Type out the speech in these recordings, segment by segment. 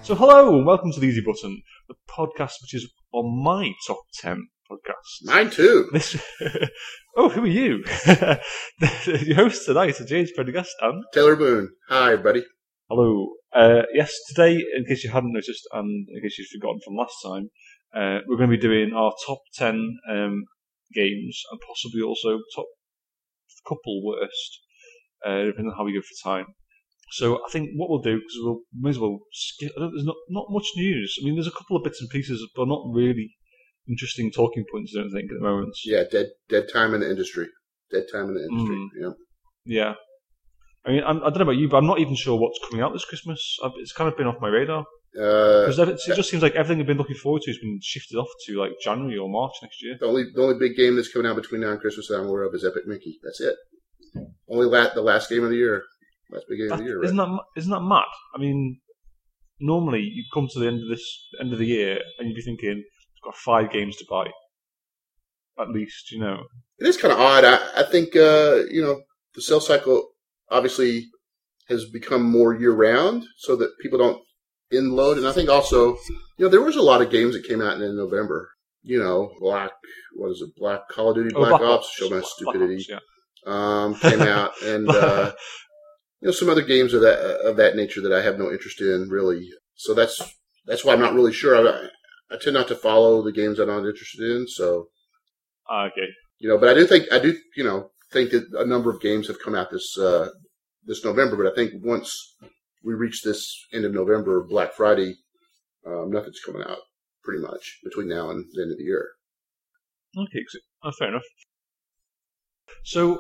So hello and welcome to the Easy Button, the podcast which is on my top 10 podcasts. Mine too. Oh, who are you? Your host tonight is James Prendergast and Taylor Boone. Hi, buddy. hello. Yes, today, in case you hadn't noticed and in case you've forgotten from last time, we're going to be doing our top 10 games and possibly also top couple worst, depending on how we go for time. So I think what we'll do, because we may as well skip. There's not much news. I mean, there's a couple of bits and pieces, but not really interesting talking points. I don't think at the moment. Yeah, dead time in the industry. Dead time in the industry. Yeah. Yeah. I mean, I don't know about you, but I'm not even sure what's coming out this Christmas. It's kind of been off my radar because it just seems like everything I've been looking forward to has been shifted off to like January or March next year. The only big game that's coming out between now and Christmas that I'm aware of is Epic Mickey. That's it. Only the last game of the year. Last big game of the year. Right? Isn't that mad? I mean, normally you come to the end of the year and you'd be thinking, I've got 5 games to buy, at least, you know. It is kind of odd. I think the sales cycle obviously has become more year round, so that people don't load. And I think also, there was a lot of games that came out in November. Black Call of Duty Black Ops, show my stupidity. Ops, came out, and some other games of that nature that I have no interest in, really. So that's why I'm not really sure. I tend not to follow the games I'm not interested in. So, okay. But I do think that a number of games have come out this November. But I think once we reach this end of November, Black Friday, nothing's coming out pretty much between now and the end of the year. Okay, fair enough. So,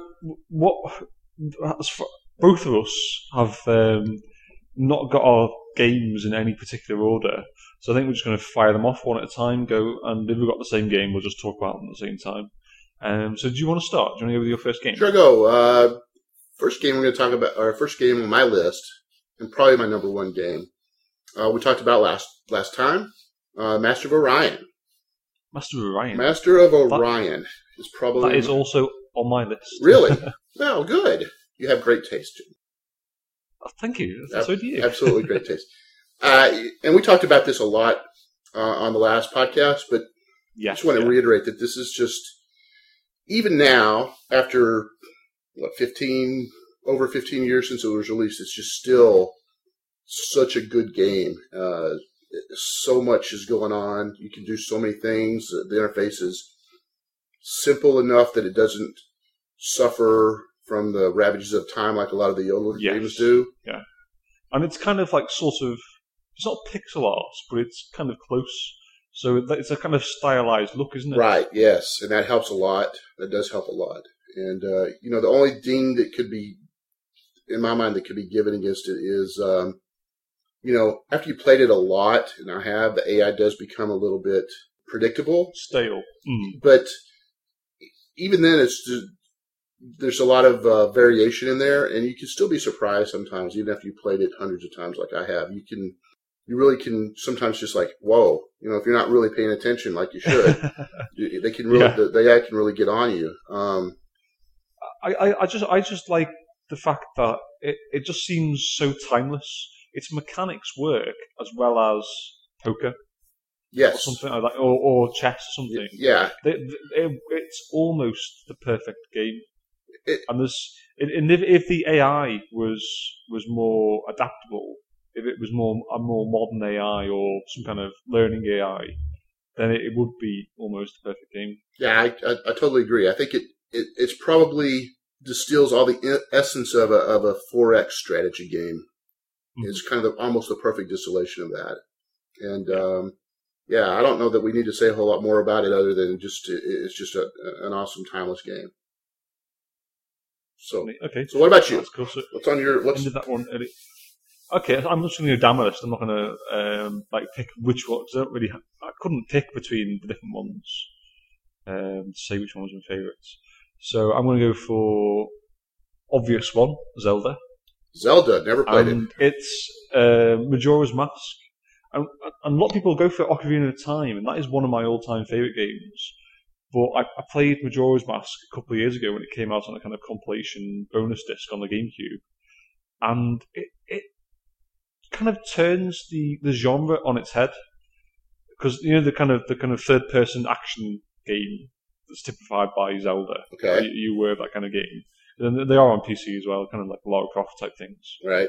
both of us have not got our games in any particular order, so I think we're just going to fire them off one at a time. And if we've got the same game, we'll just talk about them at the same time. So, do you want to start? Do you want to go with your first game? Sure, go. First game we're going to talk about, our first game on my list, and probably my number one game. We talked about last time. Master of Orion. Master of Orion. Master of Orion is probably that is also on my list. Really? Well, good. You have great taste, Jim. Oh, thank you. So do you. Absolutely great taste. And we talked about this a lot on the last podcast, but I just want to reiterate that this is just, even now, after, over 15 years since it was released, it's just still such a good game. So much is going on. You can do so many things. The interface is simple enough that it doesn't suffer from the ravages of time like a lot of the older games do. Yeah. And it's kind of like it's not pixel art, but it's kind of close. So it's a kind of stylized look, isn't it? Right, yes. And that helps a lot. That does help a lot. And, the only ding that could be, in my mind, that could be given against it is, after you played it a lot, and I have, the AI does become a little bit predictable. Stale. But even then, there's a lot of variation in there, and you can still be surprised sometimes, even after you played it hundreds of times like I have. You really can sometimes just like, whoa, if you're not really paying attention like you should, they can really, the AI can really get on you. I just like the fact that it just seems so timeless. Its mechanics work as well as poker. Yes. Or something like that, or chess or something. Yeah. It's almost the perfect game. And if the AI was more adaptable, if it was a more modern AI or some kind of learning AI, then it would be almost the perfect game. Yeah, I totally agree. I think it's probably distills all the essence of a 4X strategy game. Mm-hmm. It's kind of almost the perfect distillation of that. And I don't know that we need to say a whole lot more about it other than it's just an awesome timeless game. So, okay. So what about you? Cool. So what's on your? What's ended that one? Okay, I'm just going to go down my list. I'm not going to pick which one. I couldn't pick between the different ones to say which one was my favourites. So I'm going to go for obvious one, Zelda. Zelda, never played it. It's Majora's Mask. And a lot of people go for Ocarina of Time, and that is one of my all-time favourite games. But I played Majora's Mask a couple of years ago when it came out on a kind of compilation bonus disc on the GameCube, and it kind of turns the genre on its head, because the kind of third person action game that's typified by Zelda. Okay. You were that kind of game. And they are on PC as well, kind of like Lara Croft type things. Right.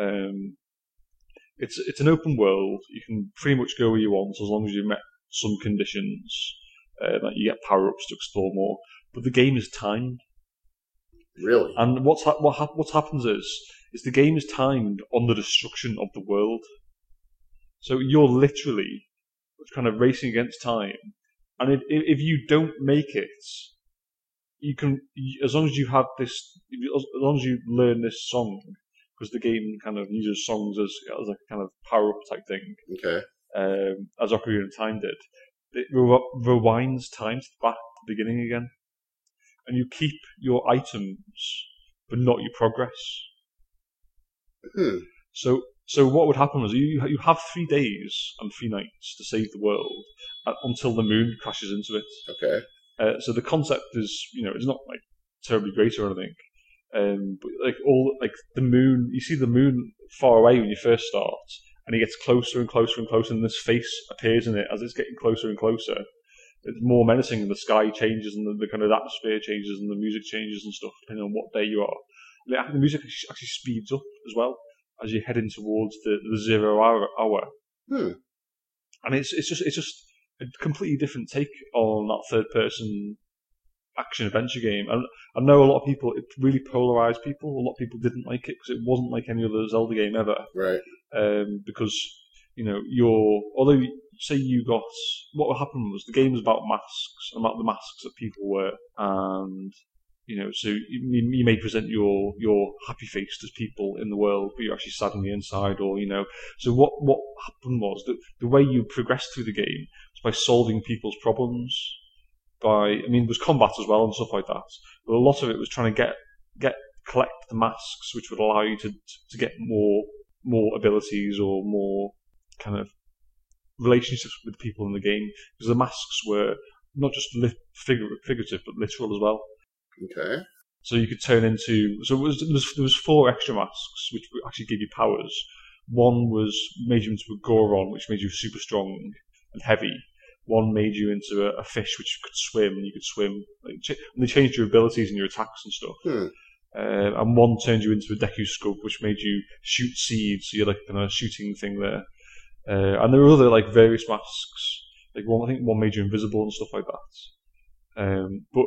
It's an open world. You can pretty much go where you want as long as you've met some conditions. That you get power ups to explore more. But the game is timed. Really? And what happens is the game is timed on the destruction of the world. So you're literally kind of racing against time. And if you don't make it, you can, as long as you have this, as long as you learn this song, because the game kind of uses songs as a kind of power up type thing. Okay. As Ocarina of Time did, it rewinds time back to the beginning again, and you keep your items, but not your progress. So what would happen was you have 3 days and 3 nights to save the world until the moon crashes into it. Okay. So the concept is, it's not like terribly great or anything. But like the moon, you see the moon far away when you first start, and it gets closer and closer and closer, and this face appears in it as it's getting closer and closer. It's more menacing, and the sky changes, and the kind of atmosphere changes, and the music changes and stuff, depending on what day you are. The music actually speeds up as well as you're heading towards the 0 hour. And it's just a completely different take on that third person action adventure game. And I know a lot of people, it really polarized people. A lot of people didn't like it because it wasn't like any other Zelda game ever. Right. Because although say you got, what would happen was the game was about masks, about the masks that people wear, and so you may present your happy face to people in the world, but you're actually sad on the inside, or So what happened was that the way you progressed through the game was by solving people's problems. There was combat as well and stuff like that, but a lot of it was trying to collect the masks, which would allow you to get more abilities or more kind of relationships with people in the game, because the masks were not just figurative but literal as well. Okay. So you could turn into, there was 4 extra masks which actually give you powers. One made you into a Goron, which made you super strong and heavy. One made you into a fish which could swim, and you could swim. And they changed your abilities and your attacks and stuff. And one turned you into a Deku Scrub, which made you shoot seeds, so you're like kind of shooting thing there. And there were other like various masks. Like I think one made you invisible and stuff like that. But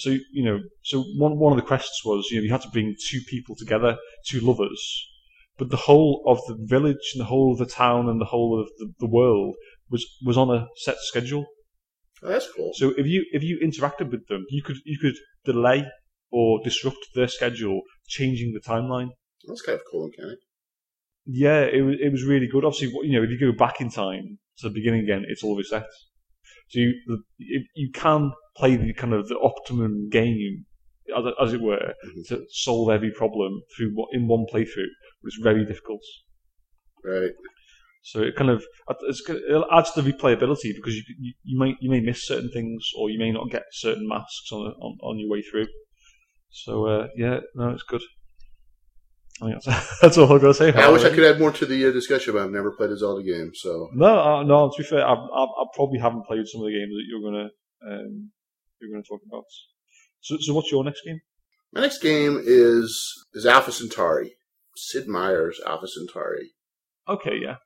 so one of the quests was you had to bring 2 people together, 2 lovers. But the whole of the village and the whole of the town and the whole of the world was on a set schedule. Oh, that's cool. So if you interacted with them, you could delay or disrupt their schedule, changing the timeline. That's kind of cool mechanic. Yeah, it was really good. Obviously, if you go back in time to the beginning again, it's all reset. So you can play the kind of the optimum game, as it were, to solve every problem in one playthrough, but it's very difficult. Right. So it kind of it adds to the replayability, because you may miss certain things, or you may not get certain masks on your way through. So it's good. I think that's all I've got to say. I wish I could add more to the discussion, but I've never played a Zelda game, so no. To be fair, I probably haven't played some of the games that you're gonna talk about. So what's your next game? My next game is Alpha Centauri. Sid Meier's Alpha Centauri. Okay, yeah.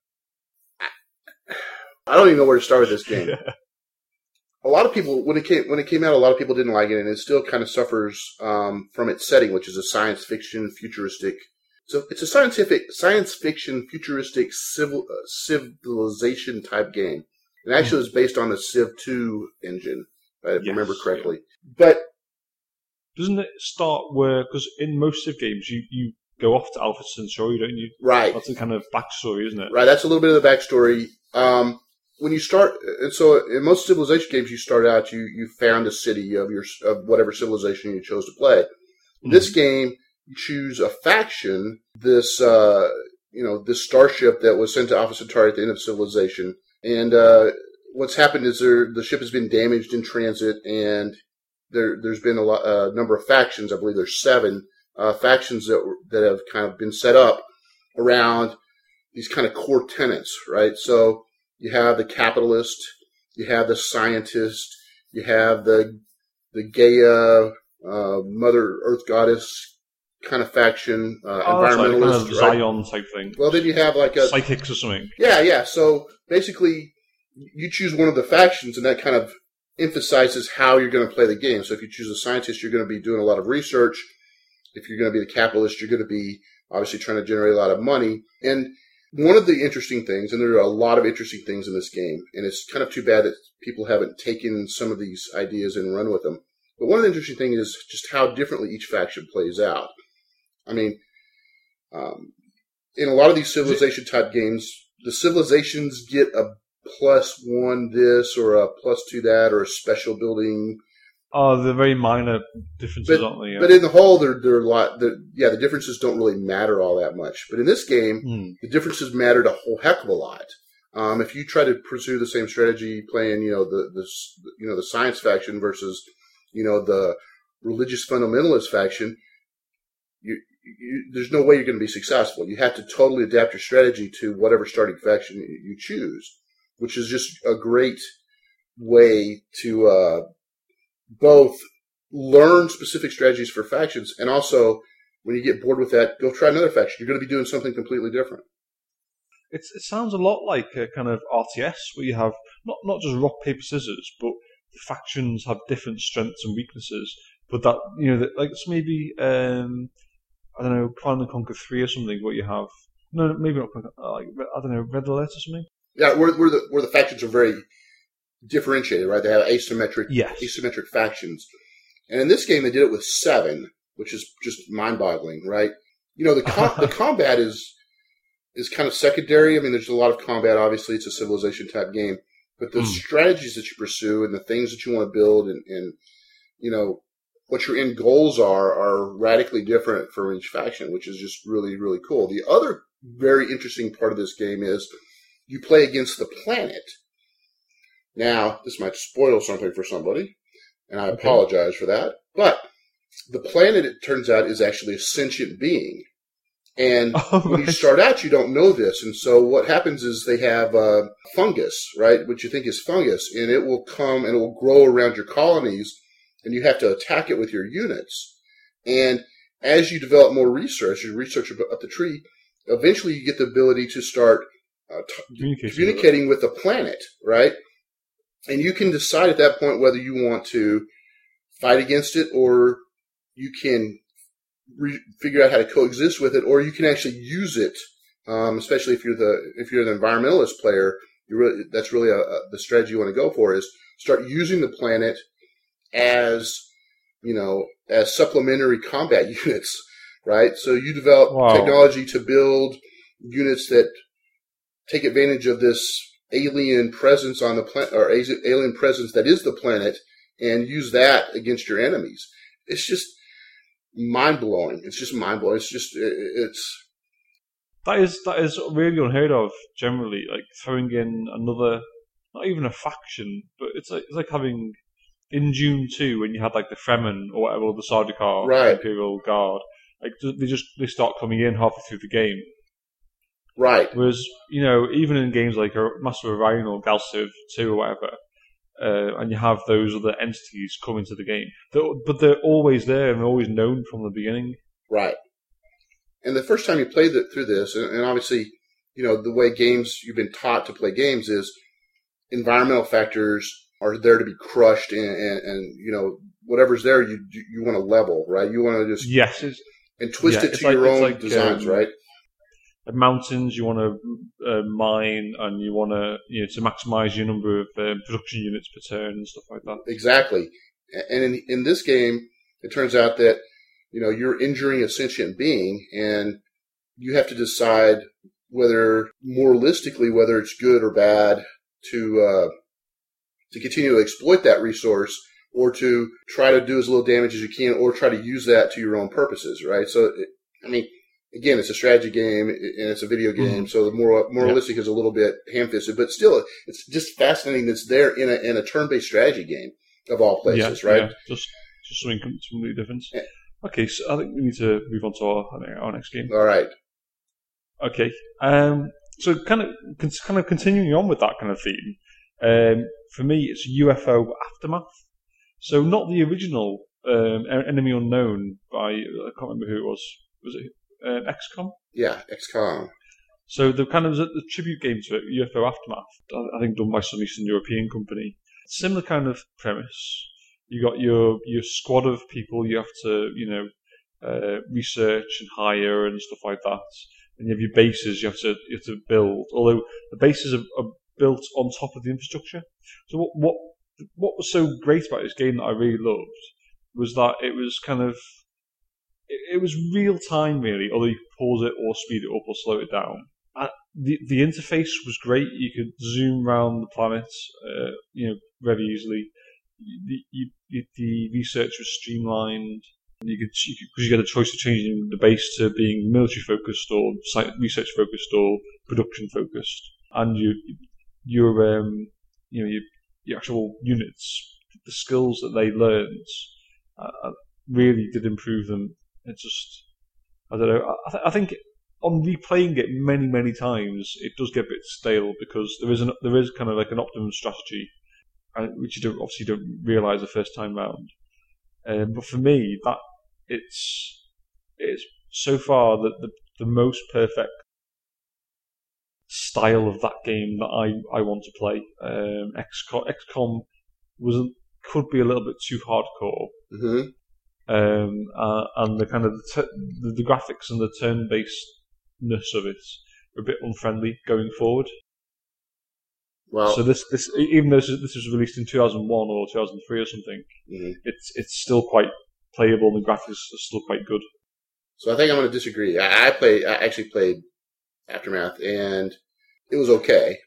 I don't even know where to start with this game. A lot of people, when it came out, a lot of people didn't like it, and it still kind of suffers from its setting, which is a science fiction futuristic. So it's a science fiction futuristic civilization type game. And actually, it's based on the Civ 2 engine, if I remember correctly. Yeah. But doesn't it start because in most Civ games you go off to Alpha Centauri, don't you? Right. That's the kind of backstory, isn't it? Right. That's a little bit of the backstory. When you start, and so in most civilization games, you start out, you found a city of whatever civilization you chose to play. In this game, you choose a faction, this starship that was sent to Alpha Centauri at the end of civilization. And, what's happened is the ship has been damaged in transit, and there's been a number of factions. I believe there's 7, factions that have kind of been set up around these kind of core tenets, right? So you have the capitalist, you have the scientist, you have the Gaia, Mother Earth Goddess kind of faction, environmentalist, kind of right? Zion type thing. Well, then you have like a psychics or something. Yeah. So basically, you choose one of the factions, and that kind of emphasizes how you're going to play the game. So if you choose a scientist, you're going to be doing a lot of research. If you're going to be the capitalist, you're going to be obviously trying to generate a lot of money. And one of the interesting things, and there are a lot of interesting things in this game, and it's kind of too bad that people haven't taken some of these ideas and run with them. But one of the interesting things is just how differently each faction plays out. I mean, in a lot of these civilization-type games, the civilizations get a +1 this or a +2 that or a special building. Oh, they're very minor differences, aren't they? Yeah. But in the whole, they're a lot. The differences don't really matter all that much. But in this game, the differences mattered a whole heck of a lot. If you try to pursue the same strategy, playing the science faction versus the religious fundamentalist faction, there's no way you're going to be successful. You have to totally adapt your strategy to whatever starting faction you choose, which is just a great way to both learn specific strategies for factions, and also, when you get bored with that, go try another faction. You're going to be doing something completely different. It sounds a lot like a kind of RTS, where you have not just rock, paper, scissors, but the factions have different strengths and weaknesses. But that, like it's maybe, I don't know, Command & Conquer 3 or something, where you have, no, maybe not, I don't know, Red Alert or something? Yeah, where the factions are very differentiated, right? They have asymmetric factions. And in this game, they did it with 7, which is just mind-boggling, right? The combat is kind of secondary. I mean, there's a lot of combat, obviously. It's a civilization-type game. But the strategies that you pursue and the things that you want to build and what your end goals are radically different for each faction, which is just really, really cool. The other very interesting part of this game is you play against the planet. Now, this might spoil something for somebody, and I apologize for that, but the planet, it turns out, is actually a sentient being. And when you start out, you don't know this. And so what happens is they have fungus, right, which you think is fungus, and it will come and it will grow around your colonies, and you have to attack it with your units. And as you develop more research, you research up the tree, eventually you get the ability to start communicating with the planet, right? And you can decide at that point whether you want to fight against it, or you can figure out how to coexist with it, or you can actually use it. Especially if you're the environmentalist player, that's really the strategy you want to go for, is start using the planet as supplementary combat units, right? So you develop technology to build units that take advantage of this alien presence on the planet, or alien presence that is the planet, and use that against your enemies. It's just mind-blowing. It's just mind-blowing. That is really unheard of generally, like throwing in another, not even a faction, but it's like having, in Dune 2, when you had like the Fremen or whatever, the Sardaukar, right, Imperial Guard, like they start coming in halfway through the game. Right. Whereas, even in games like Master of Orion or Galciv 2 or whatever, and you have those other entities come into the game, but they're always there and they're always known from the beginning. Right. And the first time you played through this, and obviously, the way you've been taught to play games is environmental factors are there to be crushed, and whatever's there, you want to level, right? You want to just and twist it to your own designs, right? Mountains, you want to mine, and you want to maximize your number of production units per turn and stuff like that. Exactly. And in this game, it turns out that you're injuring a sentient being, and you have to decide whether it's good or bad to continue to exploit that resource, or to try to do as little damage as you can, or try to use that to your own purposes, right? So, again, it's a strategy game, and it's a video game, so the moralistic is a little bit ham-fisted, but still, it's just fascinating that it's there in a turn-based strategy game of all places, right? Yeah, just something completely different. Okay, so I think we need to move on to our next game. All right. Okay. So kind of continuing on with that kind of theme, for me it's UFO Aftermath. So not the original Enemy Unknown by, I can't remember who it was. Was it XCOM? Yeah, XCOM. So the kind of the tribute game to it, UFO Aftermath, I think done by some Eastern European company. Similar kind of premise. You got your squad of people you have to research and hire and stuff like that. And you have your bases you have to build. Although the bases are built on top of the infrastructure. So what was so great about this game that I really loved was that it was kind of it was real time really. Although you could pause it or speed it up or slow it down. The interface was great. You could zoom around the planets, very easily. The research was streamlined. Because you get a choice of changing the base to being military focused or research focused or production focused, and your actual units, the skills that they learned, really did improve them. It's just, I don't know. I think on replaying it many times, it does get a bit stale because there is kind of like an optimum strategy, which you don't realise the first time round. But for me, that it's so far the most perfect style of that game that I want to play. XCOM could be a little bit too hardcore, and the kind of the graphics and the turn-basedness of it are a bit unfriendly going forward. Well, so this even though this was released in 2001 or 2003 or something, it's still quite playable and the graphics are still quite good. So I think I'm going to disagree. I actually played Aftermath and it was okay,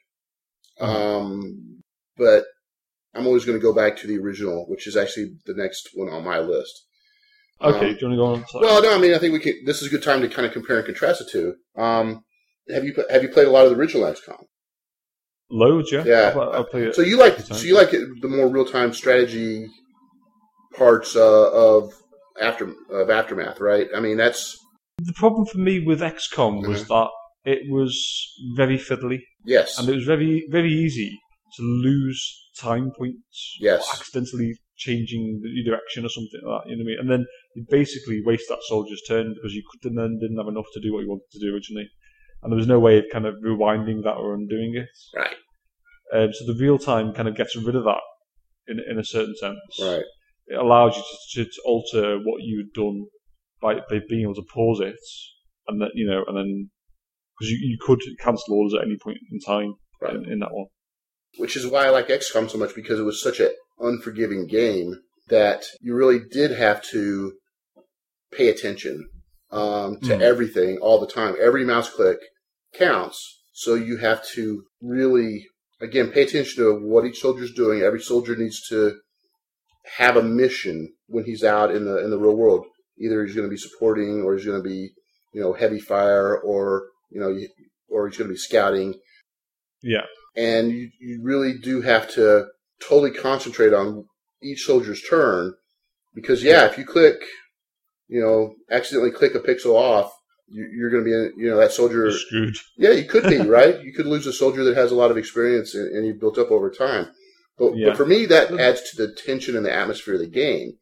but I'm always going to go back to the original, which is actually the next one on my list. Okay, do you want to go on? Well, no, I mean I think this is a good time to kind of compare and contrast the two. Have you played a lot of the original XCOM? Loads, yeah. Yeah. I'll play it. So you like the more real time strategy parts of Aftermath, right? I mean, that's the problem for me with XCOM was that it was very fiddly. Yes, and it was very very easy to lose time points. Yes, or accidentally changing the direction or something like that. You know what I mean? And then you basically waste that soldier's turn because you didn't have enough to do what you wanted to do originally. And there was no way of kind of rewinding that or undoing it. Right. So the real time kind of gets rid of that in a certain sense. Right. It allows you to alter what you've done by being able to pause it, and then because you could cancel orders at any point in time in that one. Which is why I like XCOM so much, because it was such an unforgiving game that you really did have to pay attention to everything all the time. Every mouse click counts. So you have to really, again, pay attention to what each soldier's doing. Every soldier needs to have a mission when he's out in the real world. Either he's going to be supporting, or he's going to be, heavy fire, or or he's going to be scouting. Yeah. And you really do have to totally concentrate on each soldier's turn, because if you click, accidentally click a pixel off, you're going to be, that soldier. You're screwed. Yeah, you could be, right? You could lose a soldier that has a lot of experience and you've built up over time. But for me, that adds to the tension and the atmosphere of the game.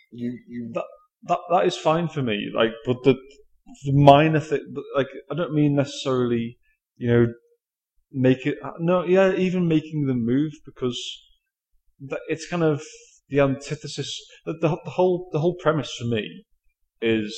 That is fine for me. But the minor thing, I don't mean necessarily, make it. No, yeah, even making them move, because it's kind of the antithesis. The whole premise for me is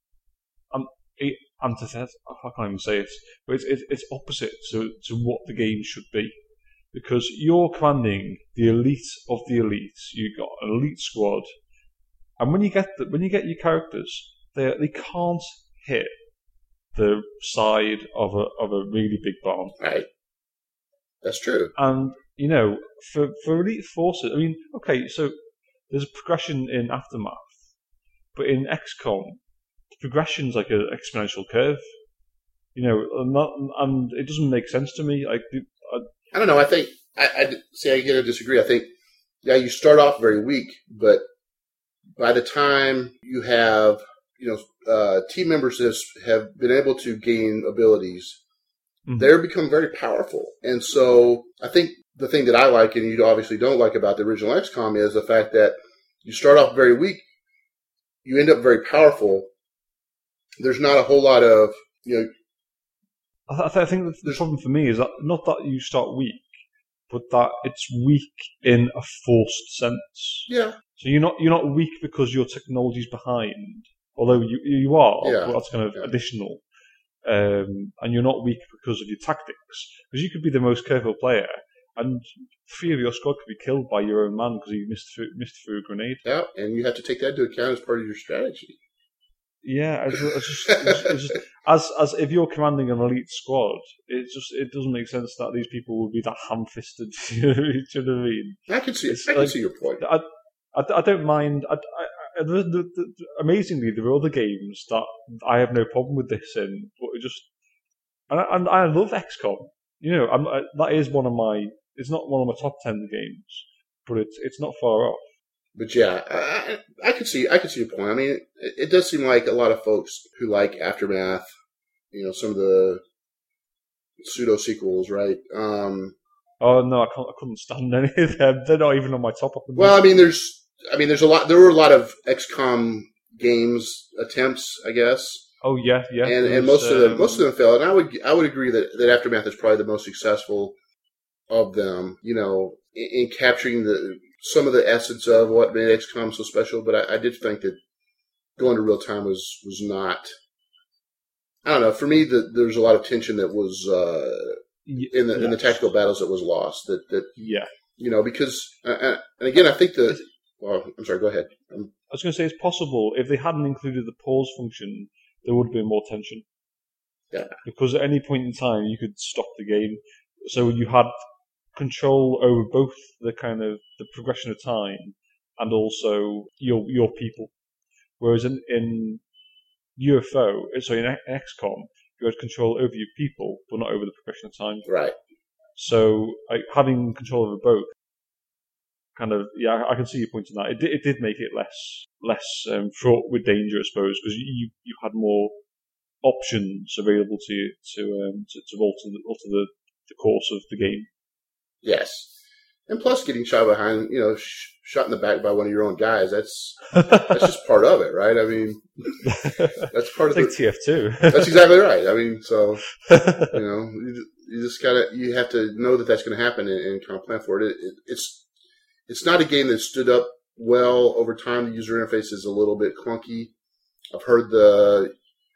antithesis. I can't even say it, but it's opposite to what the game should be. Because you're commanding the elite of the elite. You've got an elite squad, and when you get your characters, they can't hit the side of a really big bomb. Right. That's true. And for elite forces, I mean, okay, so there's a progression in Aftermath, but in XCOM, the progression's like an exponential curve. And it doesn't make sense to me. I don't know. I think I disagree. I think you start off very weak, but by the time you have team members that have been able to gain abilities they're become very powerful. And so I think the thing that I like, and you obviously don't like about the original XCOM, is the fact that you start off very weak, you end up very powerful. There's not a whole lot of, I think the problem for me is that not that you start weak, but that it's weak in a forced sense. Yeah. So you're not weak because your technology's behind, although you are, but that's kind of additional. And you're not weak because of your tactics, because you could be the most careful player, and 3 of your squad could be killed by your own man because you missed through a grenade. Yeah, and you have to take that into account as part of your strategy. Yeah, it's just as if you're commanding an elite squad, it doesn't make sense that these people would be that ham-fisted. You know what I mean? I can see your point. I don't mind. Amazingly, there are other games that I have no problem with this in, but and I love XCOM. That is one of my. It's not one of my top 10 games, but it's not far off. But yeah, I could see your point. I mean, it does seem like a lot of folks who like Aftermath, some of the pseudo sequels, right? Oh no, I couldn't stand any of them. They're not even on my top. Well, I mean, there's a lot. There were a lot of XCOM games attempts, I guess. Oh yeah. And most of them failed. And I would agree that Aftermath is probably the most successful of them. In capturing some of the essence of what made XCOM so special. But I did think that going to real time was not. I don't know. For me, there's a lot of tension that was in the tactical battles that was lost. Because and again, I think well, I'm sorry. Go ahead. I was going to say it's possible if they hadn't included the pause function, there would have been more tension. Yeah. Because at any point in time, you could stop the game, so you had control over both the kind of the progression of time and also your people. Whereas in UFO, so in XCOM, you had control over your people, but not over the progression of time. Right. So having control over both. Kind of, yeah, I can see your point in that. It did make it less fraught with danger, I suppose, because you had more options available to you to alter the course of the game. Yes, and plus getting shot behind, shot in the back by one of your own guys. That's just part of it, right? I mean, that's part of like TF2. That's exactly right. I mean, so you just you have to know that that's going to happen and kind of plan for it. It's not a game that stood up well over time. The user interface is a little bit clunky. I've heard the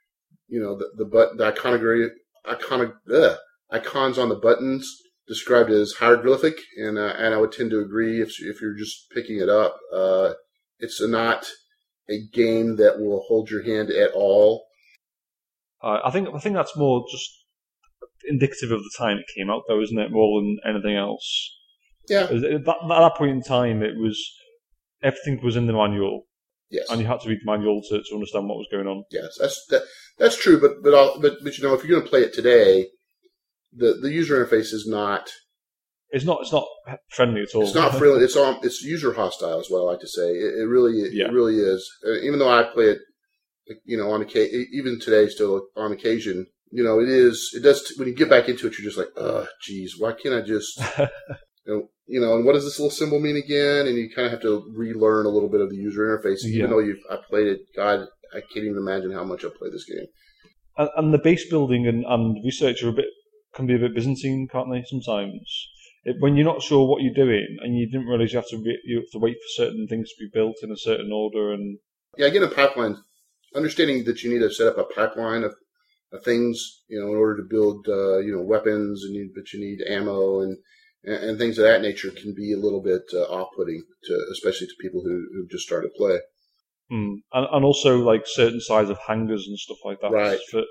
icons on the buttons described as hieroglyphic, and I would tend to agree if you're just picking it up. It's not a game that will hold your hand at all. I think that's more just indicative of the time it came out, though, isn't it? More than anything else. Yeah. At that point in time, everything was in the manual. Yes. And you had to read the manual to understand what was going on. Yes, that's true. But if you're going to play it today, the user interface is not. It's not friendly at all. It's not friendly. It's user hostile, is what I like to say. It really is. Even though I play it, on occasion, even today, still on occasion, it does. When you get back into it, you're just like, oh, geez, why can't I just. And what does this little symbol mean again? And you kind of have to relearn a little bit of the user interface. Even though I played it, God, I can't even imagine how much I've played this game. And the base building and research can be a bit Byzantine, can't they? Sometimes when you're not sure what you're doing and you didn't realize you have to wait for certain things to be built in a certain order. And again, a pipeline. Understanding that you need to set up a pipeline of things, in order to build, weapons, but you need ammo and things of that nature can be a little bit off-putting, especially to people who just started play. And also like certain size of hangars and stuff like that. Right. So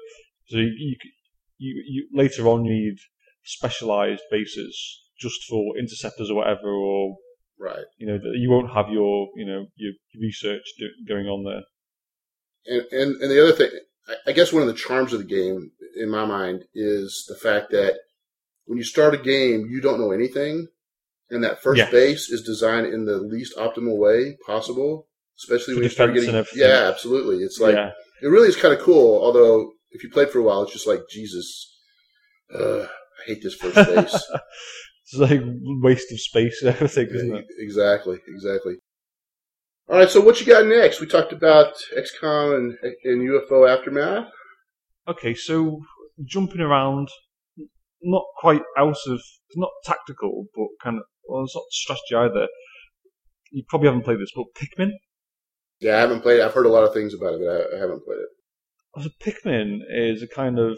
you later on you need specialized bases just for interceptors or whatever, or right. You won't have your research going on there. And the other thing, I guess one of the charms of the game, in my mind, is the fact that when you start a game, you don't know anything, and that first base is designed in the least optimal way possible, especially when you start getting. Yeah, absolutely. It's like it really is kind of cool. Although if you played for a while, it's just like Jesus. I hate this first base. It's like waste of space and everything, isn't it? Exactly. All right, so what you got next? We talked about XCOM and UFO Aftermath. Okay, so jumping around, not quite out of, it's not tactical, but kind of, well, it's not strategy either. You probably haven't played this, but Pikmin? Yeah, I haven't played it. I've heard a lot of things about it, but I haven't played it. So Pikmin is a kind of,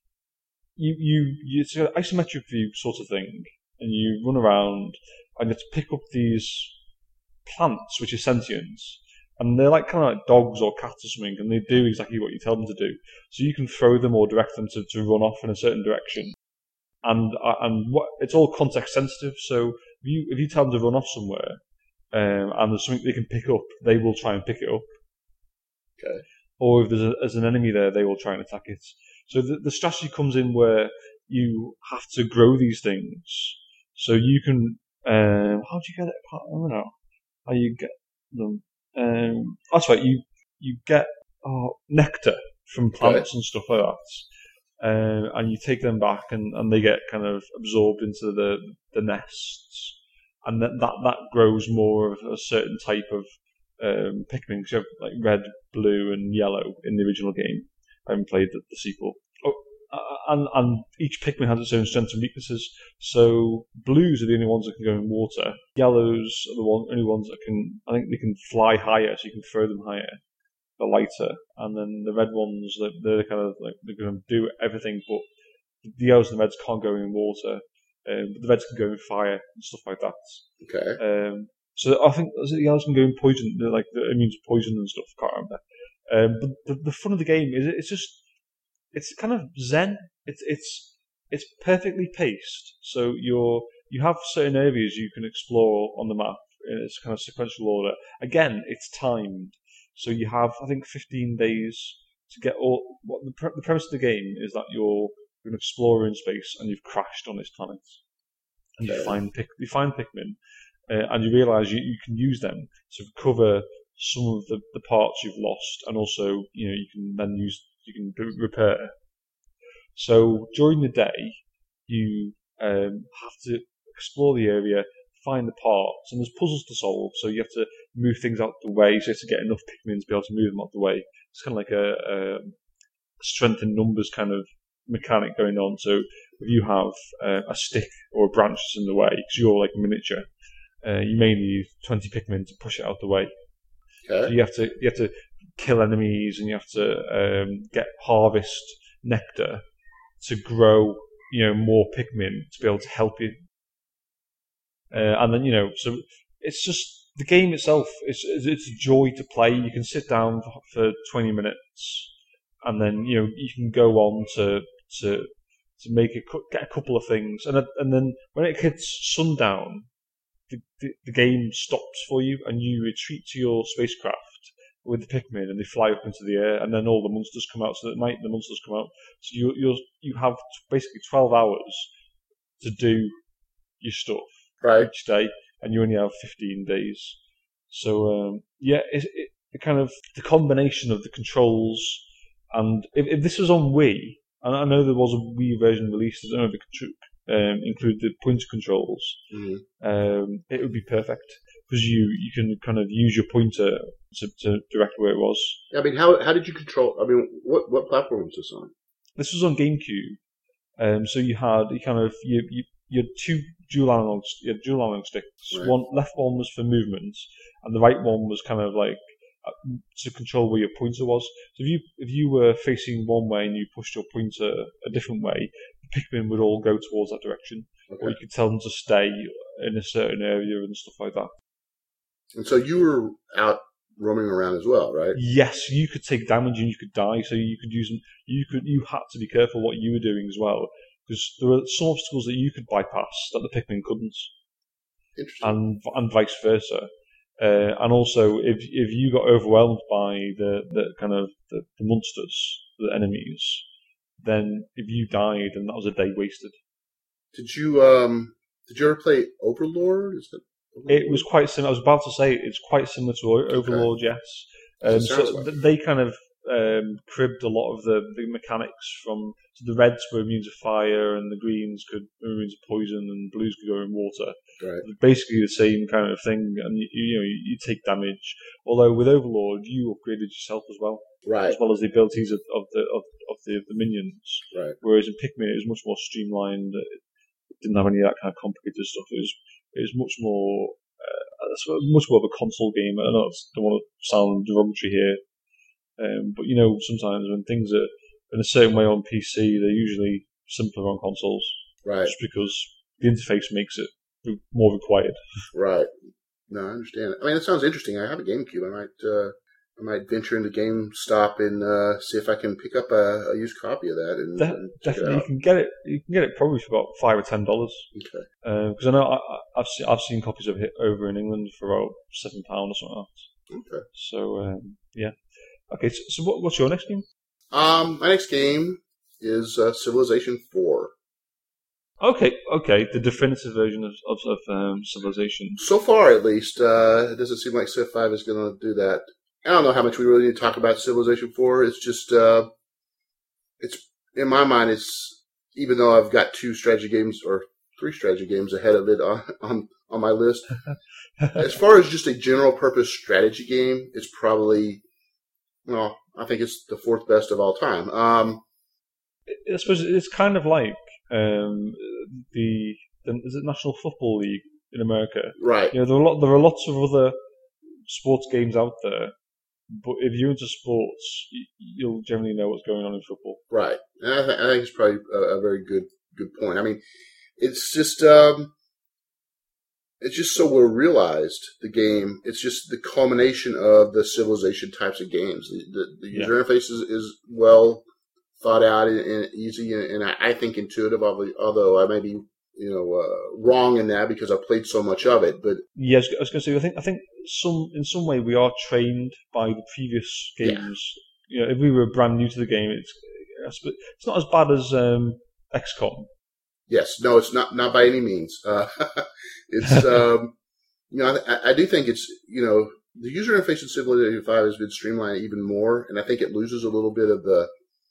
it's an isometric view sort of thing, and you run around and you have to pick up these plants which are sentient, and they're like kind of like dogs or cats or something, and they do exactly what you tell them to do. So you can throw them or direct them to run off in a certain direction, and what it's all context sensitive. So if you tell them to run off somewhere, and there's something they can pick up, they will try and pick it up. Okay. Or if there's an enemy there, they will try and attack it. So the strategy comes in where you have to grow these things. So you can, how do you get it? I don't know how you get them. That's right. You get nectar from plants and stuff like that, and you take them back, and they get kind of absorbed into the nests, and that grows more of a certain type of Pikmin. Because you have like red, blue, and yellow in the original game. I haven't played the sequel. And each Pikmin has its own strengths and weaknesses. So blues are the only ones that can go in water. Yellows are the only ones that can. I think they can fly higher, so you can throw them higher. They're lighter, and then the red ones, they're kind of like they're going to do everything, but the yellows and the reds can't go in water. But the reds can go in fire and stuff like that. Okay. So I think the yellows can go in poison, like they're immune to poison and stuff. I can't remember. But the fun of the game is it's kind of zen. It's perfectly paced. So you have certain areas you can explore on the map in its kind of sequential order. Again, it's timed. So you have, I think, 15 days to get all. What the premise of the game is that you're an explorer in space and you've crashed on this planet, and you find Pikmin, and you realise you can use them to recover some of the parts you've lost, and also you can then repair. So during the day, you have to explore the area, find the parts, and there's puzzles to solve. So you have to move things out the way, so you have to get enough Pikmin to be able to move them out the way. It's kind of like a strength in numbers kind of mechanic going on. So if you have a stick or a branch that's in the way, because you're like a miniature, you may need 20 Pikmin to push it out the way. Okay. So you have to kill enemies, and you have to harvest nectar to grow more Pikmin to be able to help you. And then so it's just the game itself. It's a joy to play. You can sit down for 20 minutes, and then you can go on to get a couple of things, and then when it hits sundown, the game stops for you, and you retreat to your spacecraft with the Pikmin, and they fly up into the air, and then all the monsters come out. So at night the monsters come out. So you have basically 12 hours to do your stuff each day, and you only have 15 days. So it kind of the combination of the controls, and if this was on Wii, and I know there was a Wii version released, I don't know if it could include the pointer controls. Mm-hmm. It would be perfect because you can kind of use your pointer to direct where it was. I mean, how did you control? I mean, what platform was this on? This was on GameCube. So you had you had two dual analog sticks. Right. Left one was for movement, and the right one was kind of like to control where your pointer was. So if you were facing one way and you pushed your pointer a different way, the Pikmin would all go towards that direction. Okay. Or you could tell them to stay in a certain area and stuff like that. And so you were out roaming around as well, right? Yes, you could take damage and you could die, so you could use them. You had to be careful what you were doing as well, because there were some obstacles that you could bypass that the Pikmin couldn't. Interesting. And vice versa. And also, if you got overwhelmed by the kind of the monsters, the enemies, then if you died, then that was a day wasted. Did you ever play Overlord? Is that Overlord? It was quite similar. I was about to say it's quite similar to Overlord, yes. So they kind of cribbed a lot of the mechanics from. So the reds were immune to fire, and the greens were immune to poison, and blues could go in water. Right. Basically the same kind of thing, and you take damage. Although with Overlord, you upgraded yourself as well, Right. as well as the abilities of the minions. Right. Whereas in Pikmin, it was much more streamlined. It didn't have any of that kind of complicated stuff. It was much more. Much more of a console game. I don't want to sound derogatory here, but sometimes when things are in a certain way on PC, they're usually simpler on consoles, right? Just because the interface makes it more required. Right. No, I understand. I mean, it sounds interesting. I have a GameCube. I might venture into GameStop and see if I can pick up a used copy of that. And definitely, you can get it. You can get it probably for about $5 or $10. Okay. Because I know I've seen copies of it over in England for about £7 or something else. Okay. So yeah. Okay. So what's your next game? My next game is Civilization 4. Okay. The definitive version of Civilization. So far, at least, it doesn't seem like Civ 5 is going to do that. I don't know how much we really need to talk about Civilization 4. It's just, it's in my mind, it's even though I've got 2 strategy games or 3 strategy games ahead of it on my list. As far as just a general purpose strategy game, it's probably, well, I think it's the 4th best of all time. I suppose it's kind of like is it National Football League in America? Right. There are lots of other sports games out there, but if you're into sports, you'll generally know what's going on in football. Right, and I think it's probably a very good point. I mean, it's just so well realized, the game. It's just the culmination of the Civilization types of games. The user interface is well thought out and easy, and I think intuitive. Although I may be wrong in that because I've played so much of it. But yeah, I was going to say I think in some way we are trained by the previous games. Yeah. If we were brand new to the game, it's not as bad as XCOM. Yes, no, it's not by any means. It's I do think it's the user interface in Civilization 5 has been streamlined even more, and I think it loses a little bit of the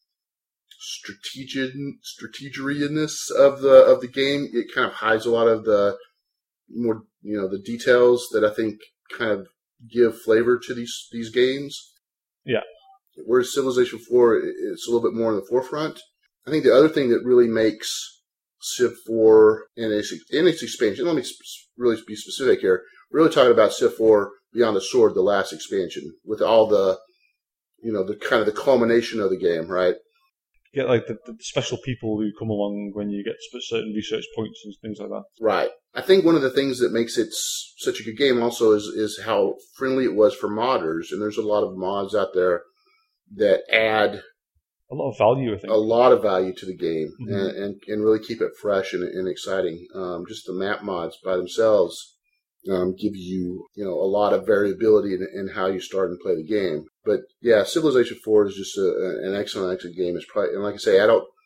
strategery-ness of the game. It kind of hides a lot of the more the details that I think kind of give flavor to these games. Yeah. Whereas Civilization 4, it's a little bit more in the forefront. I think the other thing that really makes Civ 4 in its expansion, let me really be specific here. We're really talking about Civ 4 Beyond the Sword, the last expansion, with all the the kind of the culmination of the game, right? You get like the special people who come along when you get certain research points and things like that. Right. I think one of the things that makes it such a good game also is how friendly it was for modders, and there's a lot of mods out there that add a lot of value, I think. A lot of value to the game, and really keep it fresh and exciting. Just the map mods by themselves give you a lot of variability in how you start and play the game. But yeah, Civilization 4 is just an excellent game. It's probably, and like I say,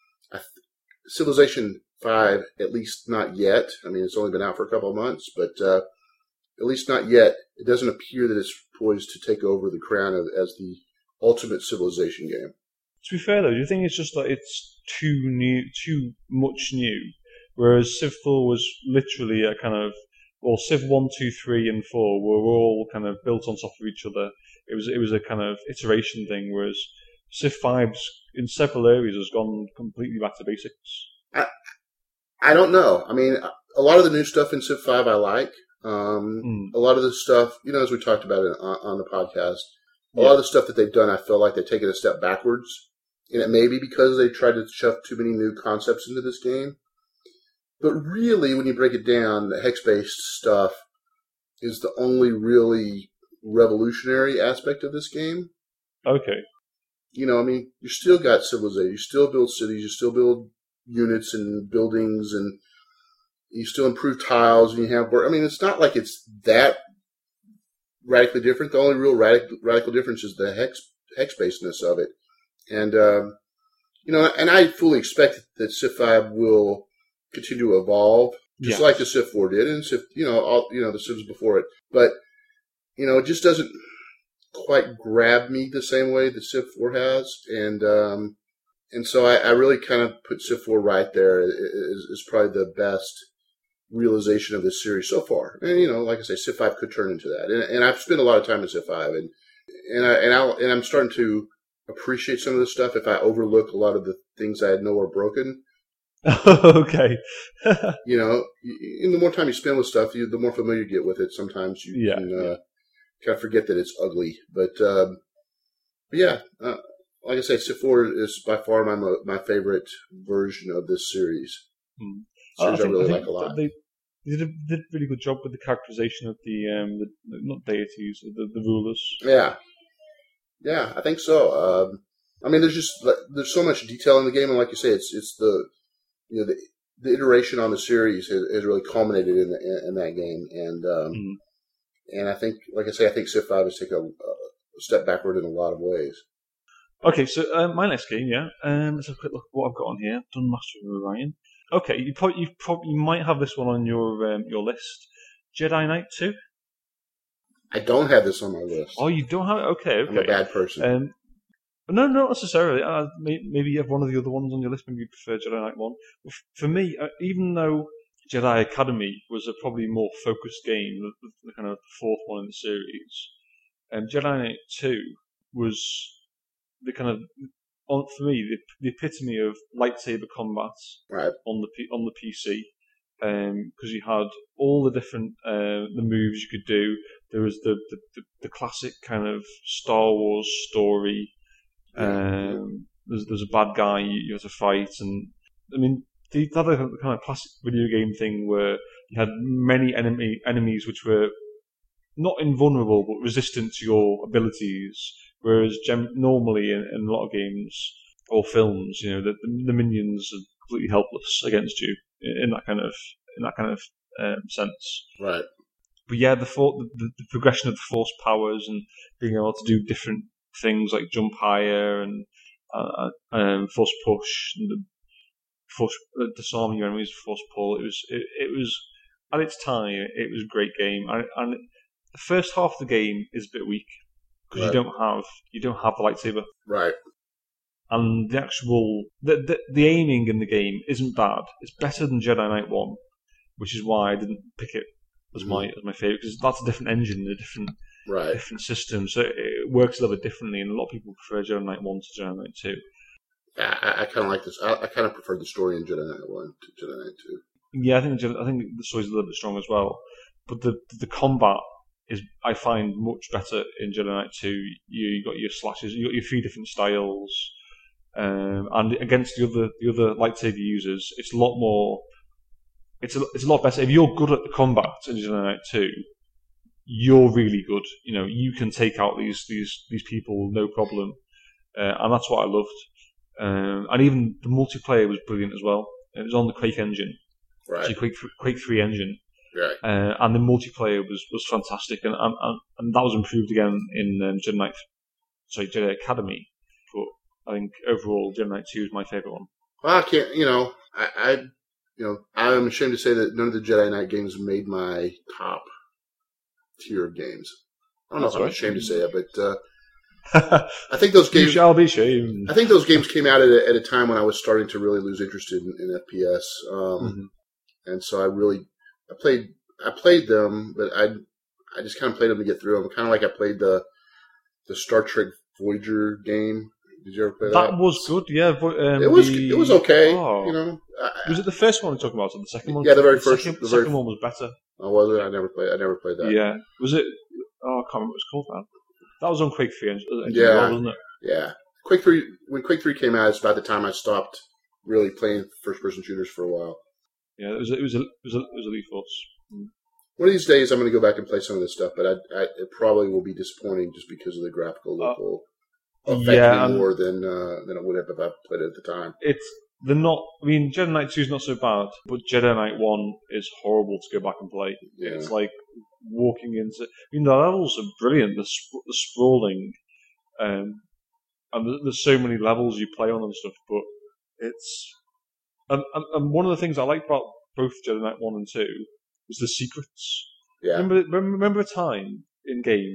Civilization 5, at least not yet. I mean, it's only been out for a couple of months, but at least not yet. It doesn't appear that it's poised to take over the crown as the ultimate Civilization game. To be fair, though, do you think it's just that it's too much new? Whereas Civ 4 was literally a kind of, Civ 1, 2, 3, and 4 were all kind of built on top of each other. It was a kind of iteration thing, whereas Civ 5's in several areas has gone completely back to basics. I don't know. I mean, a lot of the new stuff in Civ 5 I like. A lot of the stuff, as we talked about it on the podcast, a lot of the stuff that they've done, I feel like they've taken a step backwards. And it may be because they tried to shove too many new concepts into this game. But really, when you break it down, the hex-based stuff is the only really revolutionary aspect of this game. Okay. I mean, you still got civilization. You still build cities. You still build units and buildings. And you still improve tiles. And you have... I mean, it's not like it's that radically different. The only real radical difference is the hex-basedness of it. And, and I fully expect that Civ 5 will continue to evolve, just like the Civ 4 did, and Civ, the Civs before it. But, it just doesn't, quite grab me the same way that Civ 4 has, and so I really kind of put Civ 4 right there is probably the best realization of this series so far. And like I say, Civ 5 could turn into that. And I've spent a lot of time in Civ 5, and I'm starting to appreciate some of this stuff if I overlook a lot of the things I know are broken. Okay. And the more time you spend with stuff, the more familiar you get with it. Sometimes you can kind of forget that it's ugly. But yeah, like I say, Civ 4 is by far my favorite version of this series. I really like a lot. They did a really good job with the characterization of the not deities, the rulers. Yeah, I think so. There's so much detail in the game, and like you say, it's the iteration on the series has really culminated in that game, and I think, like I say, I think Civ 5 has taken a step backward in a lot of ways. Okay, so my next game, let's have a quick look at what I've got on here. Done Master of Orion. Okay, you might have this one on your list. Jedi Knight 2. I don't have this on my list. Oh, you don't have it? Okay. I'm a bad person. No, not necessarily. Maybe you have one of the other ones on your list. Maybe you prefer Jedi Knight 1. For me, even though Jedi Academy was a probably more focused game, the kind of fourth one in the series, Jedi Knight 2 was the kind of, for me, the epitome of lightsaber combat on the PC, because you had all the different the moves you could do. There was the classic kind of Star Wars story. There's a bad guy you have to fight, and I mean they had a kind of classic video game thing where you had many enemies which were not invulnerable but resistant to your abilities. Whereas normally in a lot of games or films, the minions are completely helpless against you in that kind of sense. Right. But yeah, the progression of the force powers and being able to do different things like jump higher and force push and the force disarming your enemies, force pull. It was at its time it was a great game, and the first half of the game is a bit weak. Because you don't have the lightsaber, right? And the actual the aiming in the game isn't bad. It's better than Jedi Knight 1, which is why I didn't pick it as my favorite, because that's a different engine, a different system, so it works a little bit differently. And a lot of people prefer Jedi Knight 1 to Jedi Knight 2. Yeah, I kind of like this. I kind of prefer the story in Jedi Knight 1 to Jedi Knight 2. Yeah, I think the story's a little bit strong as well, but the combat is, I find, much better in Jedi Knight 2. You got your slashes, you got your 3 different styles, and against the other lightsaber users, it's a lot more. It's a lot better. If you're good at the combat in Jedi Knight 2, you're really good. You can take out these people no problem, and that's what I loved. And even the multiplayer was brilliant as well. It was on the Quake engine, right? So Quake 3 engine. Right. And the multiplayer was fantastic, and that was improved again in Jedi Academy. But I think overall, Jedi Knight 2 is my favorite one. Well, I can't. I'm ashamed to say that none of the Jedi Knight games made my top tier of games. I don't know if I'm ashamed to say it, but I think those games. You shall be shamed. I think those games came out at a time when I was starting to really lose interest in FPS, and so I played them, but I just kind of played them to get through them. Kind of like I played the Star Trek Voyager game. Did you ever play that? That was good, yeah. It was okay. Was it the first one we're talking about, or the second one? Yeah, the very first. The second one was better. Oh, was it? I never played that. Yeah. Was it? Oh, I can't remember what it's called now. That was on Quake 3 engine, wasn't it? Yeah. When Quake 3 came out, it's about the time I stopped really playing first-person shooters for a while. Yeah, it was Elite Force. One of these days, I'm going to go back and play some of this stuff, but it probably will be disappointing just because of the graphical look will affect me more than it would have if I played it at the time. Jedi Knight 2 is not so bad, but Jedi Knight 1 is horrible to go back and play. Yeah. It's like walking into. The levels are brilliant. The sprawling, and there's so many levels you play on and stuff. But it's and one of the things I like about both Jedi Knight 1 and 2 is the secrets. Yeah. Remember a time in games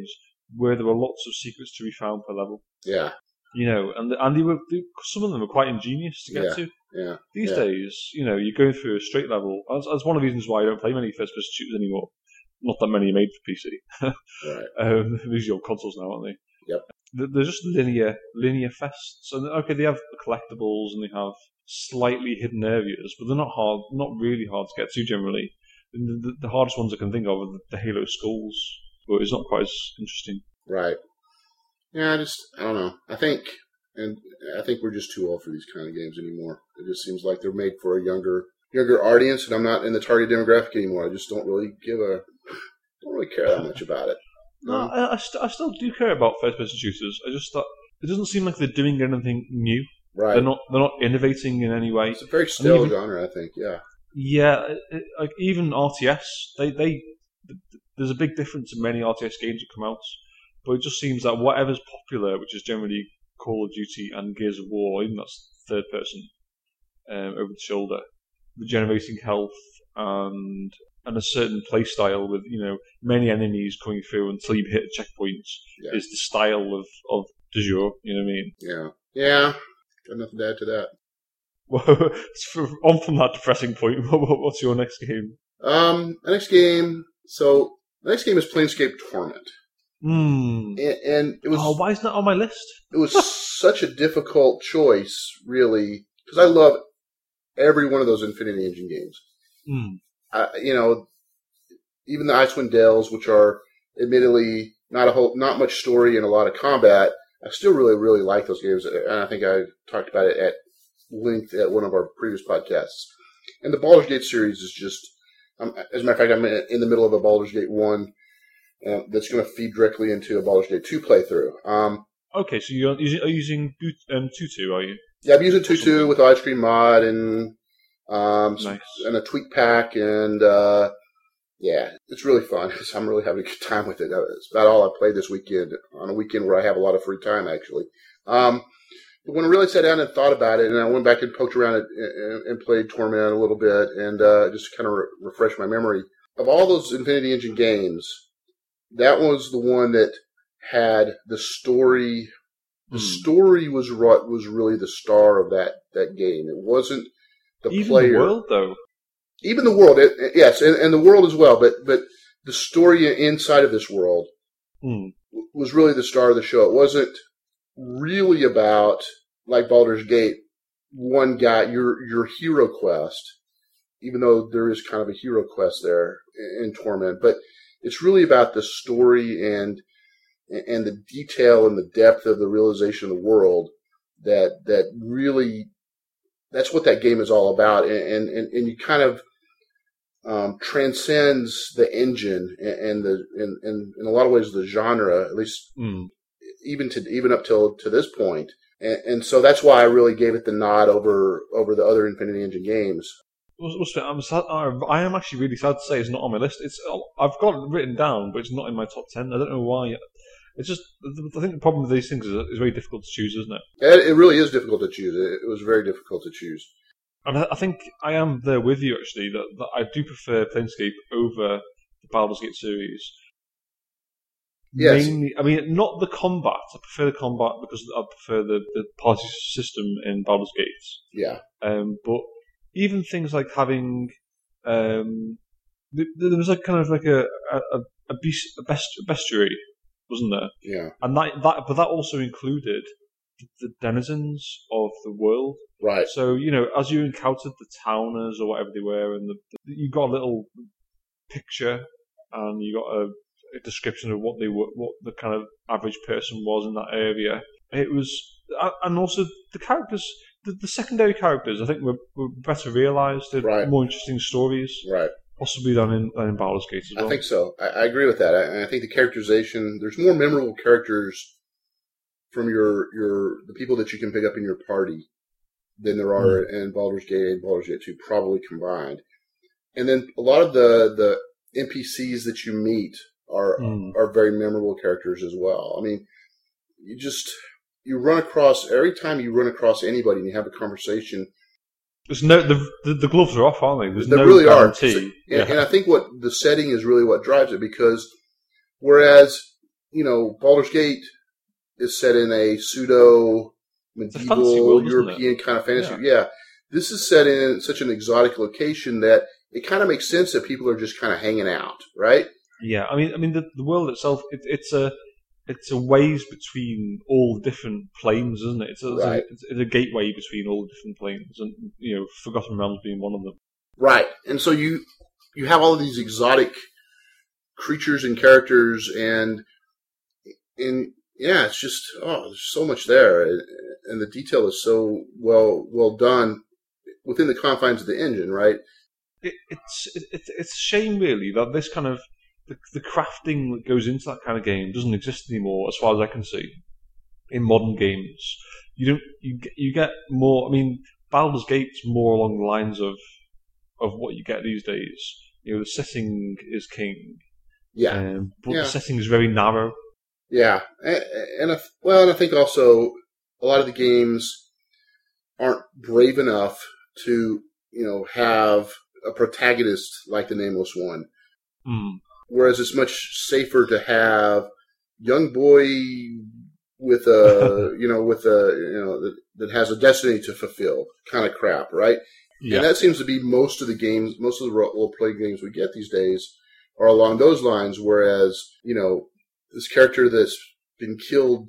where there were lots of secrets to be found per level. Yeah. And some of them were quite ingenious to get to. Yeah. These days, you're going through a straight level. That's one of the reasons why I don't play many first-person shooters anymore. Not that many are made for PC. Right. These are your consoles now, aren't they? Yep. They're just linear fests. And okay, they have collectibles and they have slightly hidden areas, but they're not really hard to get to generally. The hardest ones I can think of are the Halo skulls, but it's not quite as interesting. Right. Yeah, I don't know. I think we're just too old for these kind of games anymore. It just seems like they're made for a younger audience, and I'm not in the target demographic anymore. I just don't really care that much about it. No, I still do care about first-person shooters. I just thought it doesn't seem like they're doing anything new. Right. They're not innovating in any way. It's a very stale genre, I think. Yeah. Yeah, like even RTS, there's a big difference in many RTS games that come out, but it just seems that whatever's popular, which is generally Call of Duty and Gears of War, even that's third person, over the shoulder, the generating health and a certain play style with many enemies coming through until you hit checkpoints is the style of du jour. You know what I mean? Yeah. Yeah. Got nothing to add to that. Well, on from that depressing point, what's your next game? The next game is Planescape Torment. And it was. Why isn't that on my list? It was such a difficult choice, really, because I love every one of those Infinity Engine games. Even the Icewind Dales, which are admittedly not much story and a lot of combat, I still really, really like those games, and I think I talked about it at length at one of our previous podcasts. And the Baldur's Gate series is just, as a matter of fact, I'm in the middle of a Baldur's Gate 1 that's going to feed directly into a Baldur's Gate 2 playthrough. Okay, so are you using Tutu, are you? Yeah, I'm using Tutu with Ice Cream Mod and nice. And a tweak pack, and yeah, it's really fun. I'm really having a good time with it. It's about all I played this weekend, on a weekend where I have a lot of free time, actually. But when I really sat down and thought about it, and I went back and poked around it and played Torment a little bit, and just kind of refreshed my memory, of all those Infinity Engine games, that was the one that had the story. The story was really the star of that game. It wasn't the player. Even the world, though. Even the world, yes, and the world as well. But the story inside of this world was really the star of the show. It wasn't really about, like Baldur's Gate, one guy, your hero quest, even though there is kind of a hero quest there in Torment. But it's really about the story and the detail and the depth of the realization of the world that really, that's what that game is all about. And you kind of transcends the engine and in a lot of ways the genre, at least even up till to this point. And so that's why I really gave it the nod over the other Infinity Engine games. I'm sad, I am actually really sad to say it's not on my list. I've got it written down, but it's not in my top 10. I don't know why. It's just, I think the problem with these things is it's very difficult to choose, isn't it? It really is difficult to choose. It was very difficult to choose. And I think I am there with you, actually, that I do prefer Planescape over the Baldur's Gate series. Yes. Mainly, I mean, not the combat. I prefer the combat because I prefer the party system in Baldur's Gate. Yeah. But even things like having, there was like kind of like a bestiary, wasn't there? Yeah. And but that also included the denizens of the world. Right. So, as you encountered the towners or whatever they were, and you got a little picture, and you got a description of what they were, what the kind of average person was in that area. It was, and also the characters, the secondary characters, I think were better realised. They're more interesting stories. Right. Possibly than in Baldur's Gate as well. I think so. I agree with that. I think the characterization, there's more memorable characters from the people that you can pick up in your party than there are in Baldur's Gate and Baldur's Gate 2, probably combined. And then a lot of the NPCs that you meet are very memorable characters as well. I mean, every time you run across anybody and you have a conversation, there's no the gloves are off, aren't they? They really guarantee. And I think what the setting is really what drives it, because whereas Baldur's Gate is set in a pseudo medieval European kind of fantasy. Yeah. This is set in such an exotic location that it kind of makes sense that people are just kind of hanging out, right? Yeah, I mean, the world itself, it's a ways between all the different planes, isn't it? It's a gateway between all the different planes, and Forgotten Realms being one of them. Right, and so you have all of these exotic creatures and characters, and it's just there's so much there, and the detail is so well done within the confines of the engine, right? It's a shame, really, that this kind of the crafting that goes into that kind of game doesn't exist anymore, as far as I can see, in modern games. You get more. I mean, Baldur's Gate's more along the lines of what you get these days. The setting is king. Yeah, but the setting is very narrow. Yeah, and I think also a lot of the games aren't brave enough to have a protagonist like the Nameless One. Mm. Whereas it's much safer to have young boy with that has a destiny to fulfill kind of crap, right? Yeah. And that seems to be most of the role play games we get these days are along those lines. Whereas this character that's been killed,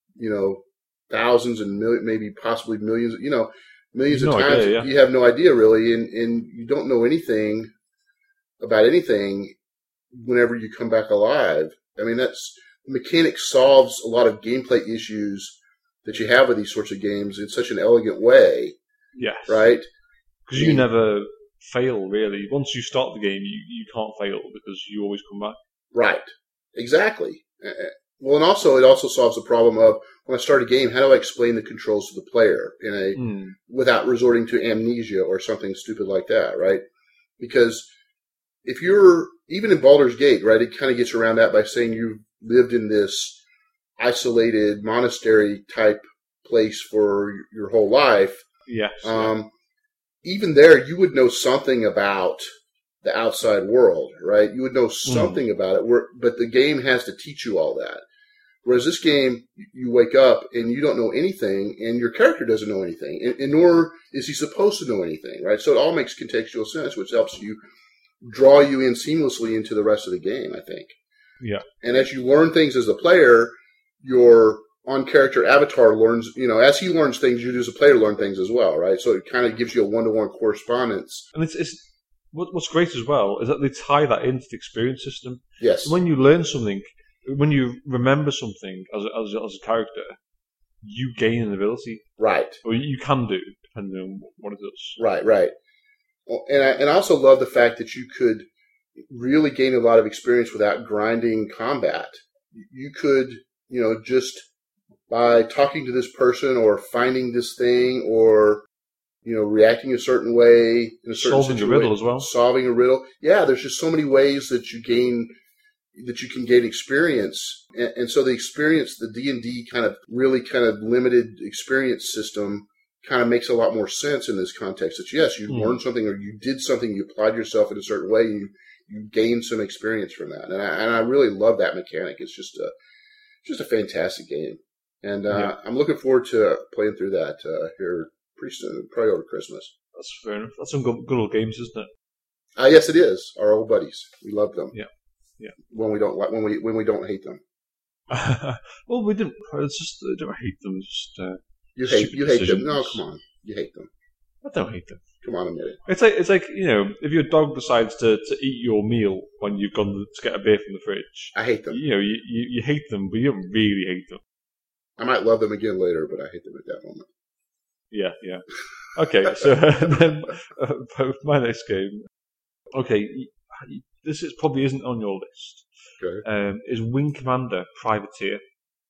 thousands and maybe possibly millions, millions of times, you have no idea really, and you don't know anything about anything. Whenever you come back alive, I mean, the mechanic solves a lot of gameplay issues that you have with these sorts of games in such an elegant way. Yes. Right? Because you never fail, really. Once you start the game, you can't fail because you always come back. Right. Exactly. Well, and it also solves the problem of when I start a game, how do I explain the controls to the player without resorting to amnesia or something stupid like that, right? Because if you're, even in Baldur's Gate, right, it kind of gets around that by saying you've lived in this isolated monastery type place for your whole life. Yes. Even there, you would know something about the outside world, right? You would know something about it, but the game has to teach you all that. Whereas this game, you wake up and you don't know anything, and your character doesn't know anything, and nor is he supposed to know anything, right? So it all makes contextual sense, which helps you draw you in seamlessly into the rest of the game, I think. Yeah. And as you learn things as a player, your on-character avatar learns, as he learns things, you as a player learn things as well, right? So it kind of gives you a one-to-one correspondence. And it's what's great as well is that they tie that into the experience system. Yes. So when you learn something, when you remember something as a character, you gain an ability. Right. Or you can do, depending on what it is. Right, right. And I also love the fact that you could really gain a lot of experience without grinding combat. You could, just by talking to this person or finding this thing or, reacting a certain way in a certain situation. Solving a riddle as well. Solving a riddle. Yeah, there's just so many ways that you can gain experience. And so the experience, the D&D kind of limited experience system kind of makes a lot more sense in this context. That yes, you learned something or you did something, you applied yourself in a certain way, and you gained some experience from that. And I really love that mechanic. It's just a fantastic game. And I'm looking forward to playing through that here pretty soon, probably over Christmas. That's fair enough. That's some good old games, isn't it? Yes, it is. Our old buddies. We love them. Yeah. Yeah. When we don't hate them. Well, we didn't. It's just I don't hate them. It's just you hate them. No, come on. You hate them. I don't hate them. Come on, admit it. It's like if your dog decides to eat your meal when you've gone to get a beer from the fridge. I hate them. You hate them, but you don't really hate them. I might love them again later, but I hate them at that moment. Yeah, yeah. Okay, so then my next game. Okay, this probably isn't on your list. Okay. Is Wing Commander Privateer?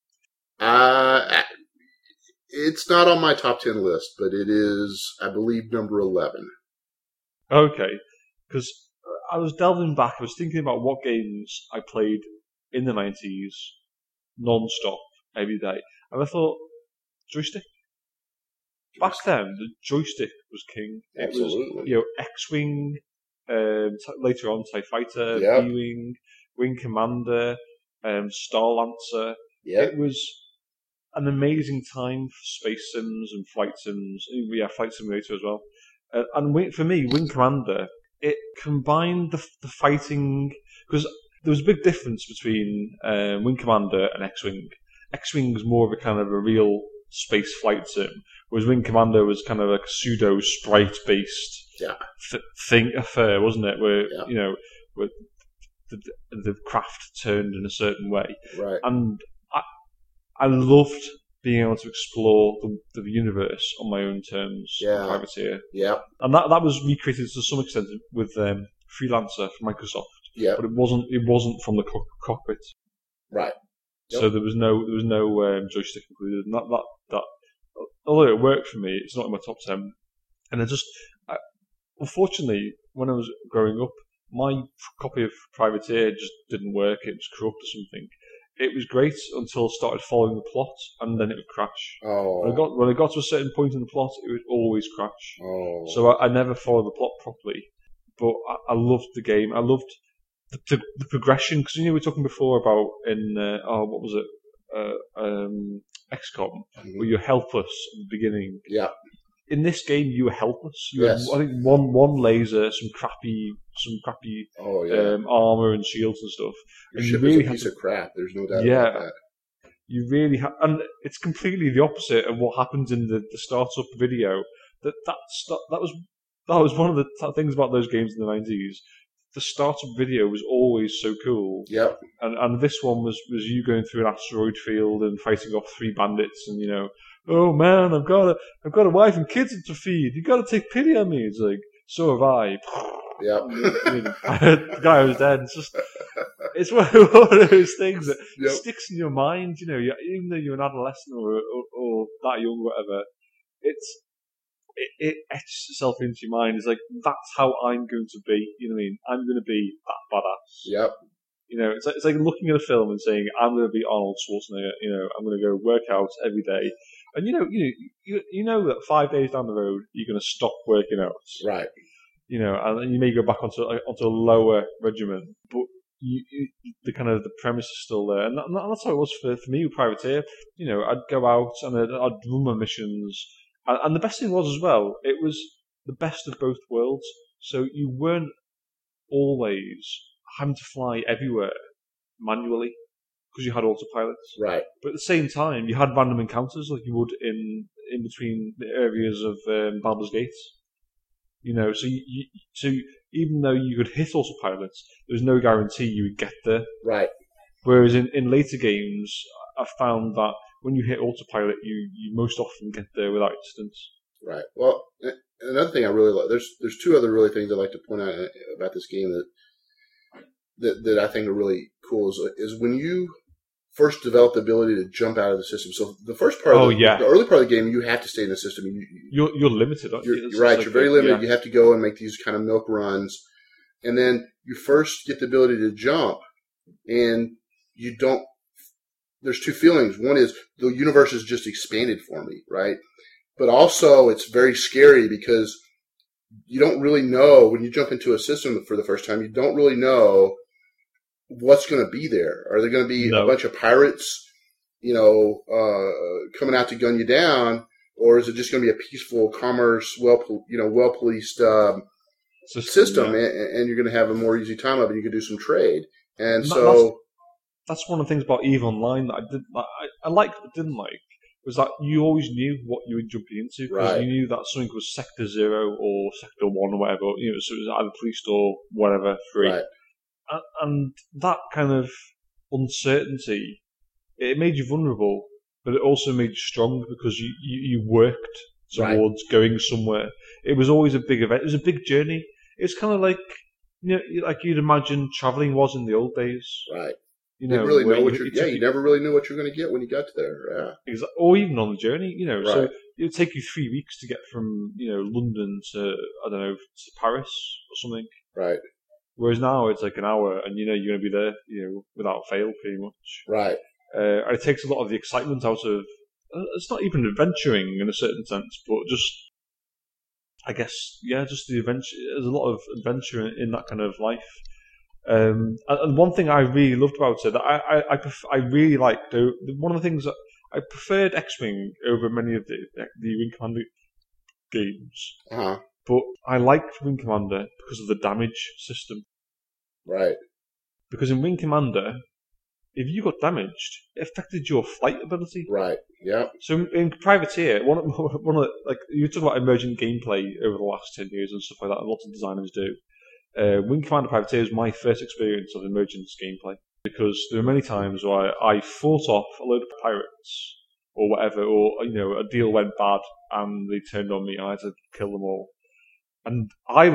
It's not on my top 10 list, but it is, I believe, number 11. Okay, because I was delving back. I was thinking about what games I played in the 90s, non-stop, every day, and I thought, joystick. Back then, the joystick was king. Absolutely. It was, X-Wing, later on TIE Fighter, yep. B-Wing, Wing Commander. Star Lancer. Yeah. It was an amazing time for space sims and flight sims. Yeah, Flight Simulator as well. And for me, Wing Commander, it combined the fighting, because there was a big difference between Wing Commander and X-Wing. X-Wing was more of a kind of a real space flight sim, whereas Wing Commander was kind of like a pseudo sprite-based affair, wasn't it? Where where the craft turned in a certain way, right? And I loved being able to explore the universe on my own terms. Yeah. Privateer. Yeah. And that was recreated to some extent with Freelancer from Microsoft. Yeah. But it wasn't from the cockpit. Right. Yep. So there was no joystick included. And that although it worked for me, it's not in my top 10. And unfortunately, when I was growing up, my copy of Privateer just didn't work. It was corrupt or something. It was great until I started following the plot, and then it would crash. Oh. When I got to a certain point in the plot, it would always crash. Oh. So I never followed the plot properly. But I loved the game. I loved the progression, because we were talking before about in what was it, XCOM, where you're helpless at the beginning. Yeah. In this game, you were helpless. You Yes. had, I think, one laser, some crappy armor and shields and stuff. Your ship is a piece of crap. There's no doubt about that. You really and it's completely the opposite of what happens in the startup video. That was one of the things about those games in the 90s. The startup video was always so cool. Yep. And this one was you going through an asteroid field and fighting off 3 bandits, and oh man, I've got a wife and kids to feed. You got to take pity on me. It's like, so have I. Yep. The guy was dead. It's one of those things that sticks in your mind. Even though you're an adolescent or that young, whatever, it etches itself into your mind. It's like, that's how I'm going to be. You know what I mean? I'm going to be that badass. Yep. It's like looking at a film and saying, I'm going to be Arnold Schwarzenegger. I'm going to go work out every day. And you know that 5 days down the road you're going to stop working out. Right. And then you may go back onto a lower regimen, but the kind of the premise is still there, and that's how it was for me with Privateer. I'd go out and I'd run my missions, and the best thing was as well, it was the best of both worlds. So you weren't always having to fly everywhere manually because you had autopilots. Right. But at the same time, you had random encounters like you would in between the areas of Baldur's Gate. So even though you could hit autopilots, there was no guarantee you would get there. Right. Whereas in later games, I found that when you hit autopilot, you most often get there without incidents. Right. Well, another thing I really like, there's 2 other really things I'd like to point out about this game that I think are really cool is when you first develop the ability to jump out of the system. So the first part the early part of the game, you have to stay in the system. You're limited, aren't you? You're right. You're very limited. Yeah. You have to go and make these kind of milk runs. And then you first get the ability to jump, and you don't. There's 2 feelings. One is the universe has just expanded for me, right? But also it's very scary because you don't really know when you jump into a system for the first time, you don't really know what's going to be there. Are there going to be a bunch of pirates, coming out to gun you down, or is it just going to be a peaceful commerce, well-policed system, and you're going to have a more easy time of it? You can do some trade, and so that's one of the things about EVE Online that I liked but didn't like, was that you always knew what you were jumping into, because you knew that something was Sector 0 or Sector 1 or whatever, so it was either police or whatever, 3. Right. And that kind of uncertainty, it made you vulnerable, but it also made you strong because you worked towards going somewhere. It was always a big event. It was a big journey. It's kind of like, like you'd imagine traveling was in the old days. Right. You really know you never really knew what you were going to get when you got there. Yeah. Or even on the journey, So it would take you 3 weeks to get from, London to, I don't know, to Paris or something. Right. Whereas now it's like an hour, and you're going to be there, without fail, pretty much. Right. And it takes a lot of the excitement out of. It's not even adventuring in a certain sense, but just, I guess, just the adventure. There's a lot of adventure in that kind of life. And one thing I really loved about it, that I really liked, one of the things that I preferred X-Wing over many of the Wing Commander games. Uh-huh. But I liked Wing Commander because of the damage system. Right. Because in Wing Commander, if you got damaged, it affected your flight ability. Right. Yeah. So in Privateer, one of the, like you talk about emergent gameplay over the last 10 years and stuff like that, and lots of designers do. Wing Commander Privateer was my first experience of emergent gameplay, because there were many times where I fought off a load of pirates or whatever, or a deal went bad and they turned on me and I had to kill them all. And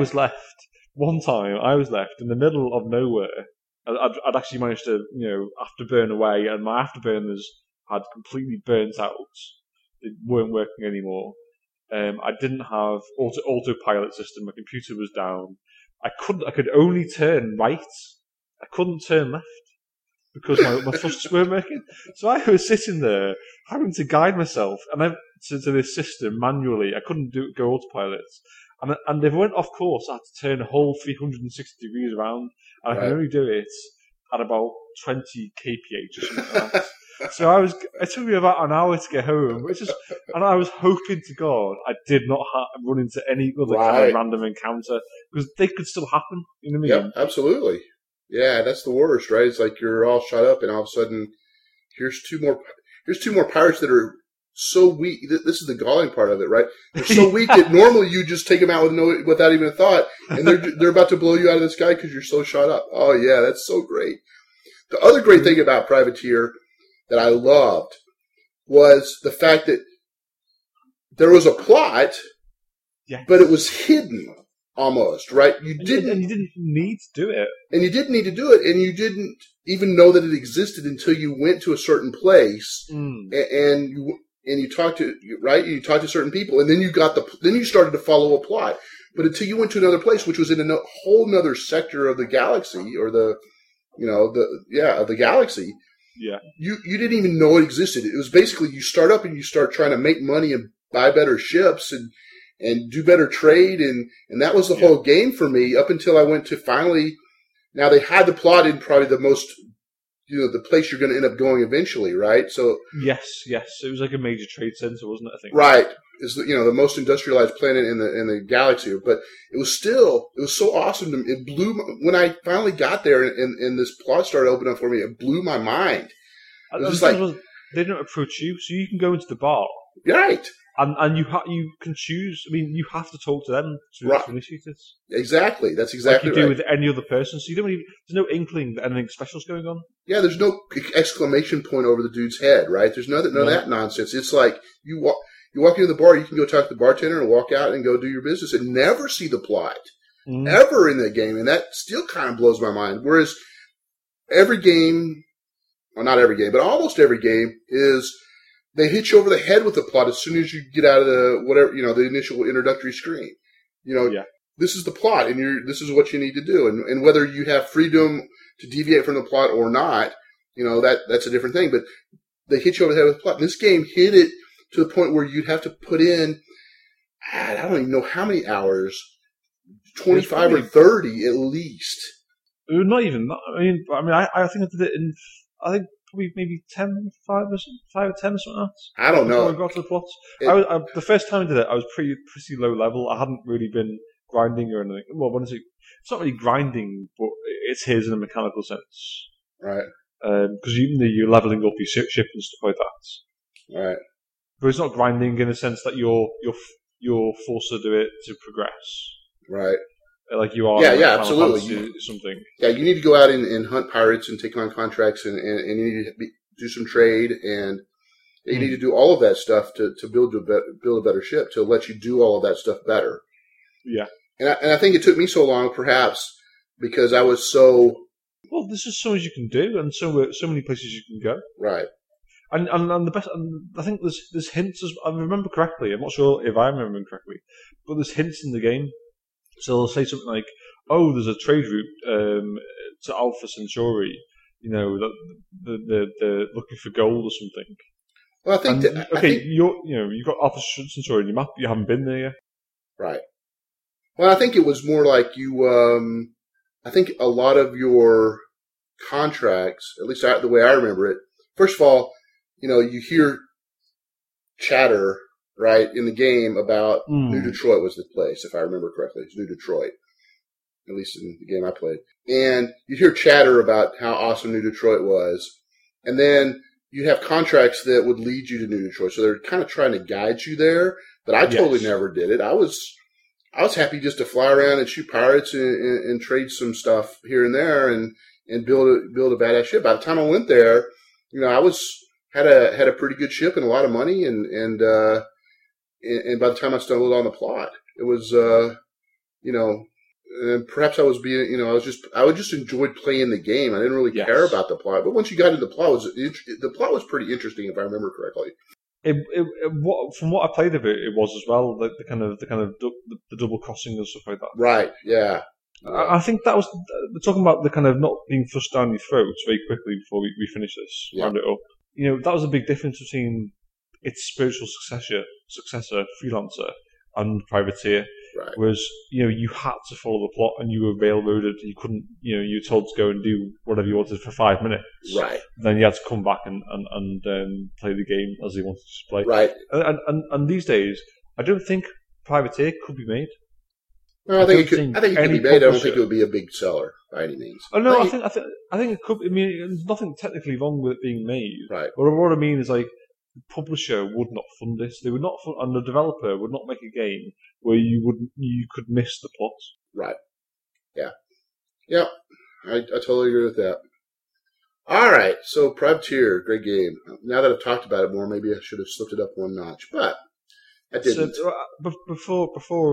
one time I was left in the middle of nowhere. I'd actually managed to, afterburn away, and my afterburners had completely burnt out. They weren't working anymore. I didn't have autopilot system. My computer was down. I could only turn right. I couldn't turn left because my thrusters weren't working. So I was sitting there having to guide myself to this system manually. I couldn't go autopilot. And if I went off course, I had to turn a whole 360 degrees around, and I could only do it at about 20 kph or something like that. So it took me about an hour to get home, and I was hoping to God I did not run into any other kind of random encounter, because they could still happen. You know what I mean? Yeah, absolutely. Yeah, that's the worst, right? It's like you're all shot up, and all of a sudden, here's two more pirates that are so weak. This is the galling part of it, right? They're so weak that normally you just take them out without even a thought, and they're about to blow you out of the sky because you're so shot up. Oh yeah, that's so great. The other great thing about Privateer that I loved was the fact that there was a plot, but it was hidden almost, right? You didn't need to do it. And you didn't need to do it, and you didn't even know that it existed until you went to a certain place, and you talked to certain people, and then you started to follow a plot. But until you went to another place, which was in a whole nother sector of the galaxy, or of the galaxy. Yeah. You didn't even know it existed. It was basically you start up and you start trying to make money and buy better ships and do better trade, and that was the whole game for me up until I went to finally. Now they had the plot in probably the most, the place you're going to end up going eventually, right? So yes, it was like a major trade center, wasn't it? I think right is the most industrialized planet in the galaxy, but it was so awesome to me. It blew when I finally got there and this plot started opening up for me. It blew my mind. It was just like they don't approach you, so you can go into the bar, right? And you can choose. I mean, you have to talk to them to initiate it. Exactly. That's exactly like you do with any other person. So you don't there's no inkling that anything special's going on. Yeah, there's no exclamation point over the dude's head, right? There's none of that nonsense. It's like you walk into the bar, you can go talk to the bartender and walk out and go do your business and never see the plot ever in that game. And that still kind of blows my mind. Whereas every game, well, not every game, but almost every game is they hit you over the head with the plot as soon as you get out of the initial introductory screen. This is the plot, and this is what you need to do. And whether you have freedom to deviate from the plot or not, that's a different thing. But they hit you over the head with the plot. This game hit it to the point where you'd have to put in, I don't even know how many hours, 25 or 30 at least. Not even that. I mean, I think I did it in, probably maybe 5 or 10 or something else. I don't know. Before I got to the plot. The first time I did it, I was pretty low level. I hadn't really been grinding or anything. Well, it's not really grinding, but it's his in a mechanical sense. Right. Because you're leveling up your ship and stuff like that. Right. But it's not grinding in the sense that you're forced to do it to progress. Right. Like you are. Yeah, absolutely. Something. Yeah, you need to go out and hunt pirates and take on contracts and you need to do some trade and you need to do all of that stuff to build a better ship to let you do all of that stuff better. Yeah. And I think it took me so long, perhaps, because I was so. Well, there's just so much you can do, and so many places you can go. Right. And the best, and I think there's hints. I remember correctly. I'm not sure if I remember correctly, but there's hints in the game. So they'll say something like, "Oh, there's a trade route to Alpha Centauri. That they're looking for gold or something." Well, I think you've got Alpha Centauri on your map. You haven't been there yet, right? Well, I think it was more like you. I think a lot of your contracts, at least the way I remember it, first of all, you hear chatter, right, in the game about New Detroit was the place, if I remember correctly. It's New Detroit, at least in the game I played. And you hear chatter about how awesome New Detroit was. And then you have contracts that would lead you to New Detroit. So they're kind of trying to guide you there. But I totally never did it. I was happy just to fly around and shoot pirates and trade some stuff here and there and build a badass ship. By the time I went there, I had a pretty good ship and a lot of money and by the time I stumbled on the plot, it was and perhaps I was being I just enjoyed playing the game. I didn't really care about the plot, but once you got into the plot, the plot was pretty interesting if I remember correctly. From what I played of it, it was as well the kind of the double crossing and stuff like that. Right. Yeah. I think that was talking about the kind of not being thrust down your throats very quickly before we finish this. Round it up. That was a big difference between its spiritual successor, Freelancer, and Privateer. Right. Whereas, you had to follow the plot and you were railroaded. You couldn't, you were told to go and do whatever you wanted for 5 minutes. Right. Then you had to come back and play the game as you wanted to play. Right. And these days, I don't think Privateer could be made. No, I think it could be made. I don't think it would be a big seller by any means. Oh no, I think it could. I mean, there's nothing technically wrong with it being made. Right. But what I mean is, like, the publisher would not fund this. They would not fund, and the developer would not make a game where you could miss the plot. Right. Yeah. Yeah. I totally agree with that. All right. So Privateer, great game. Now that I've talked about it more, maybe I should have slipped it up one notch, but I didn't. So before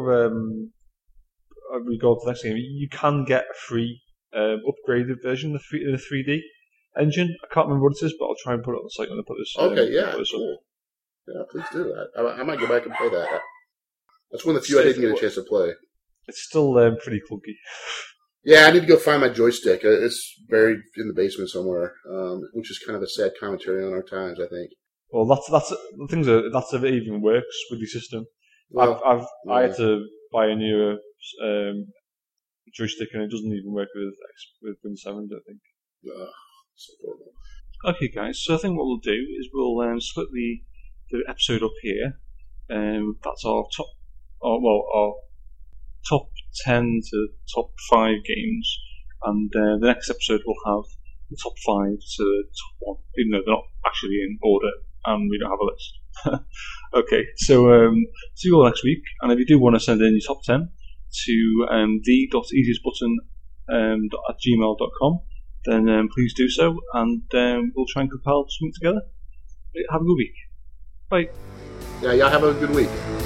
we go on to the next game, you can get a free upgraded version of the 3D engine. I can't remember what it is, but I'll try and put it on the site when I put this. Okay, yeah, cool. Yeah, please do that. I might go back and play that. That's one of the few I didn't get a chance to play. It's still pretty clunky. Yeah, I need to go find my joystick. It's buried in the basement somewhere, which is kind of a sad commentary on our times, I think. Well, that's the things that's if it even works with the system. Well, I had to buy a new joystick, and it doesn't even work with Windows 7, I think. So horrible. Okay, guys. So I think what we'll do is we'll split the episode up here. That's our top 10 to top 5 games, and the next episode we'll have the top 5 to the top 1, even though they're not actually in order, and we don't have a list. Okay, so see you all next week, and if you do want to send in your top 10 to the.easiestbutton at gmail.com, then please do so, and we'll try and compile something together. Have a good week. Bye. Yeah, y'all have a good week.